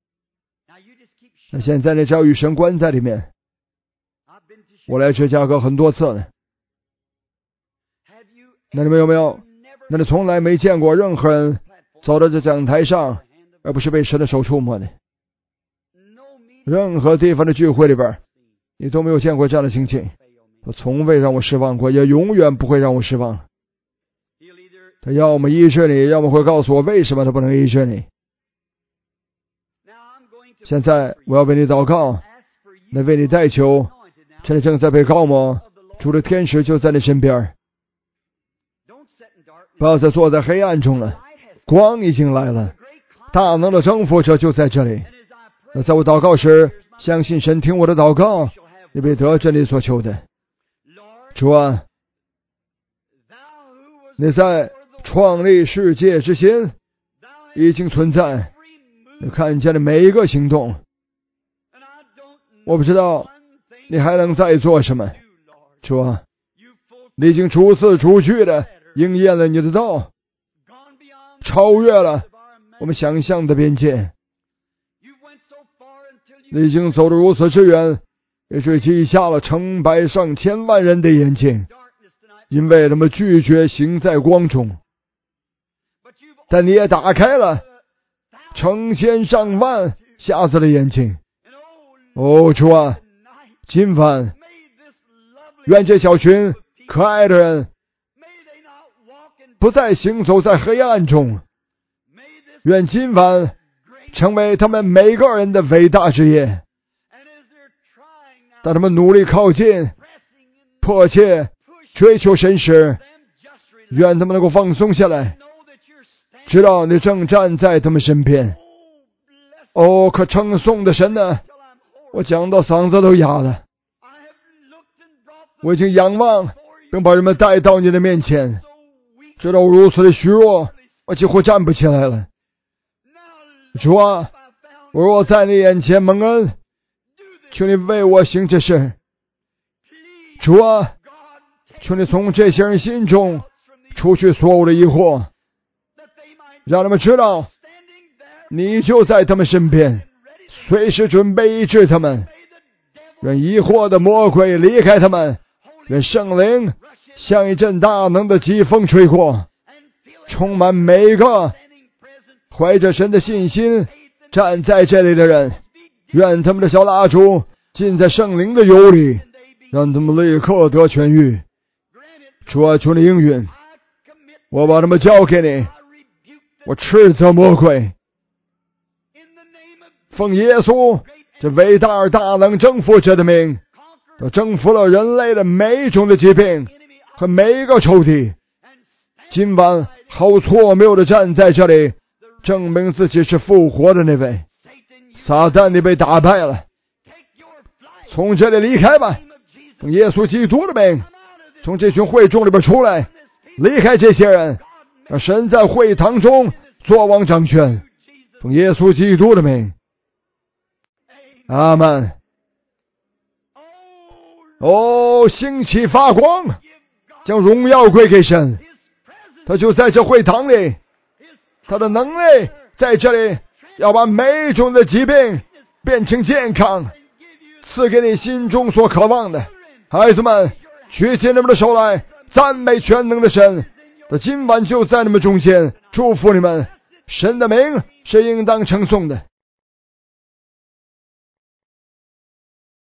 那现在你只要与神关在里面。我来芝加哥很多次了。那你们有没有？那你从来没见过任何人走到这讲台上，而不是被神的手触摸的？任何地方的聚会里边，你都没有见过这样的情景。他从未让我失望过，也永远不会让我失望。他要么医治你，要么会告诉我为什么他不能医治你。现在我要为你祷告，来为你代求。这里正在被高摩，主的天使就在你身边。不要再坐在黑暗中了，光已经来了，大能的征服者就在这里。那在我祷告时，相信神听我的祷告，你必得着你所求的。主啊，你在创立世界之前已经存在，你看见了每一个行动。我不知道你还能再做什么。主啊，你已经逐字逐句的应验了你的道，超越了我们想象的边界。 你已经走得如此之远，也是击瞎了成百上千万人的眼睛，因为他们拒绝行在光中。但你也打开了成千上万瞎子的眼睛。哦，主啊，今晚愿这小群可爱的人不再行走在黑暗中，愿今晚成为他们每个人的伟大之夜。当他们努力靠近，迫切追求神时，愿他们能够放松下来，知道你正站在他们身边。哦，可称颂的神呢，我讲到嗓子都哑了。我已经仰望并把人们带到你的面前，直到如此的虚弱，我几乎站不起来了。主啊，我若在你眼前蒙恩，求你为我行这事。主啊，求你从这些人心中除去所有的疑惑，让他们知道你就在他们身边，随时准备医治他们。愿疑惑的魔鬼离开他们，愿圣灵像一阵大能的疾风吹过，充满每个怀着神的信心站在这里的人。愿他们的小蜡烛浸在圣灵的油里，让他们立刻得痊愈。主啊，求你应允，我把他们交给你，我斥责魔鬼，奉耶稣这伟大而大能征服者的名，他征服了人类的每一种的疾病和每一个仇敌。今晚好错谬的站在这里，证明自己是复活的那位。撒旦，你被打败了，从这里离开吧，奉耶稣基督的名，从这群会众里边出来，离开这些人，让神在会堂中作王掌权，奉耶稣基督的名，阿们。哦，兴起发光，将荣耀归给神，他就在这会堂里，他的能力在这里，要把每一种的疾病变成健康，赐给你心中所渴望的。孩子们，举起你们的手来，赞美全能的神，他今晚就在你们中间，祝福你们。神的名是应当称颂的。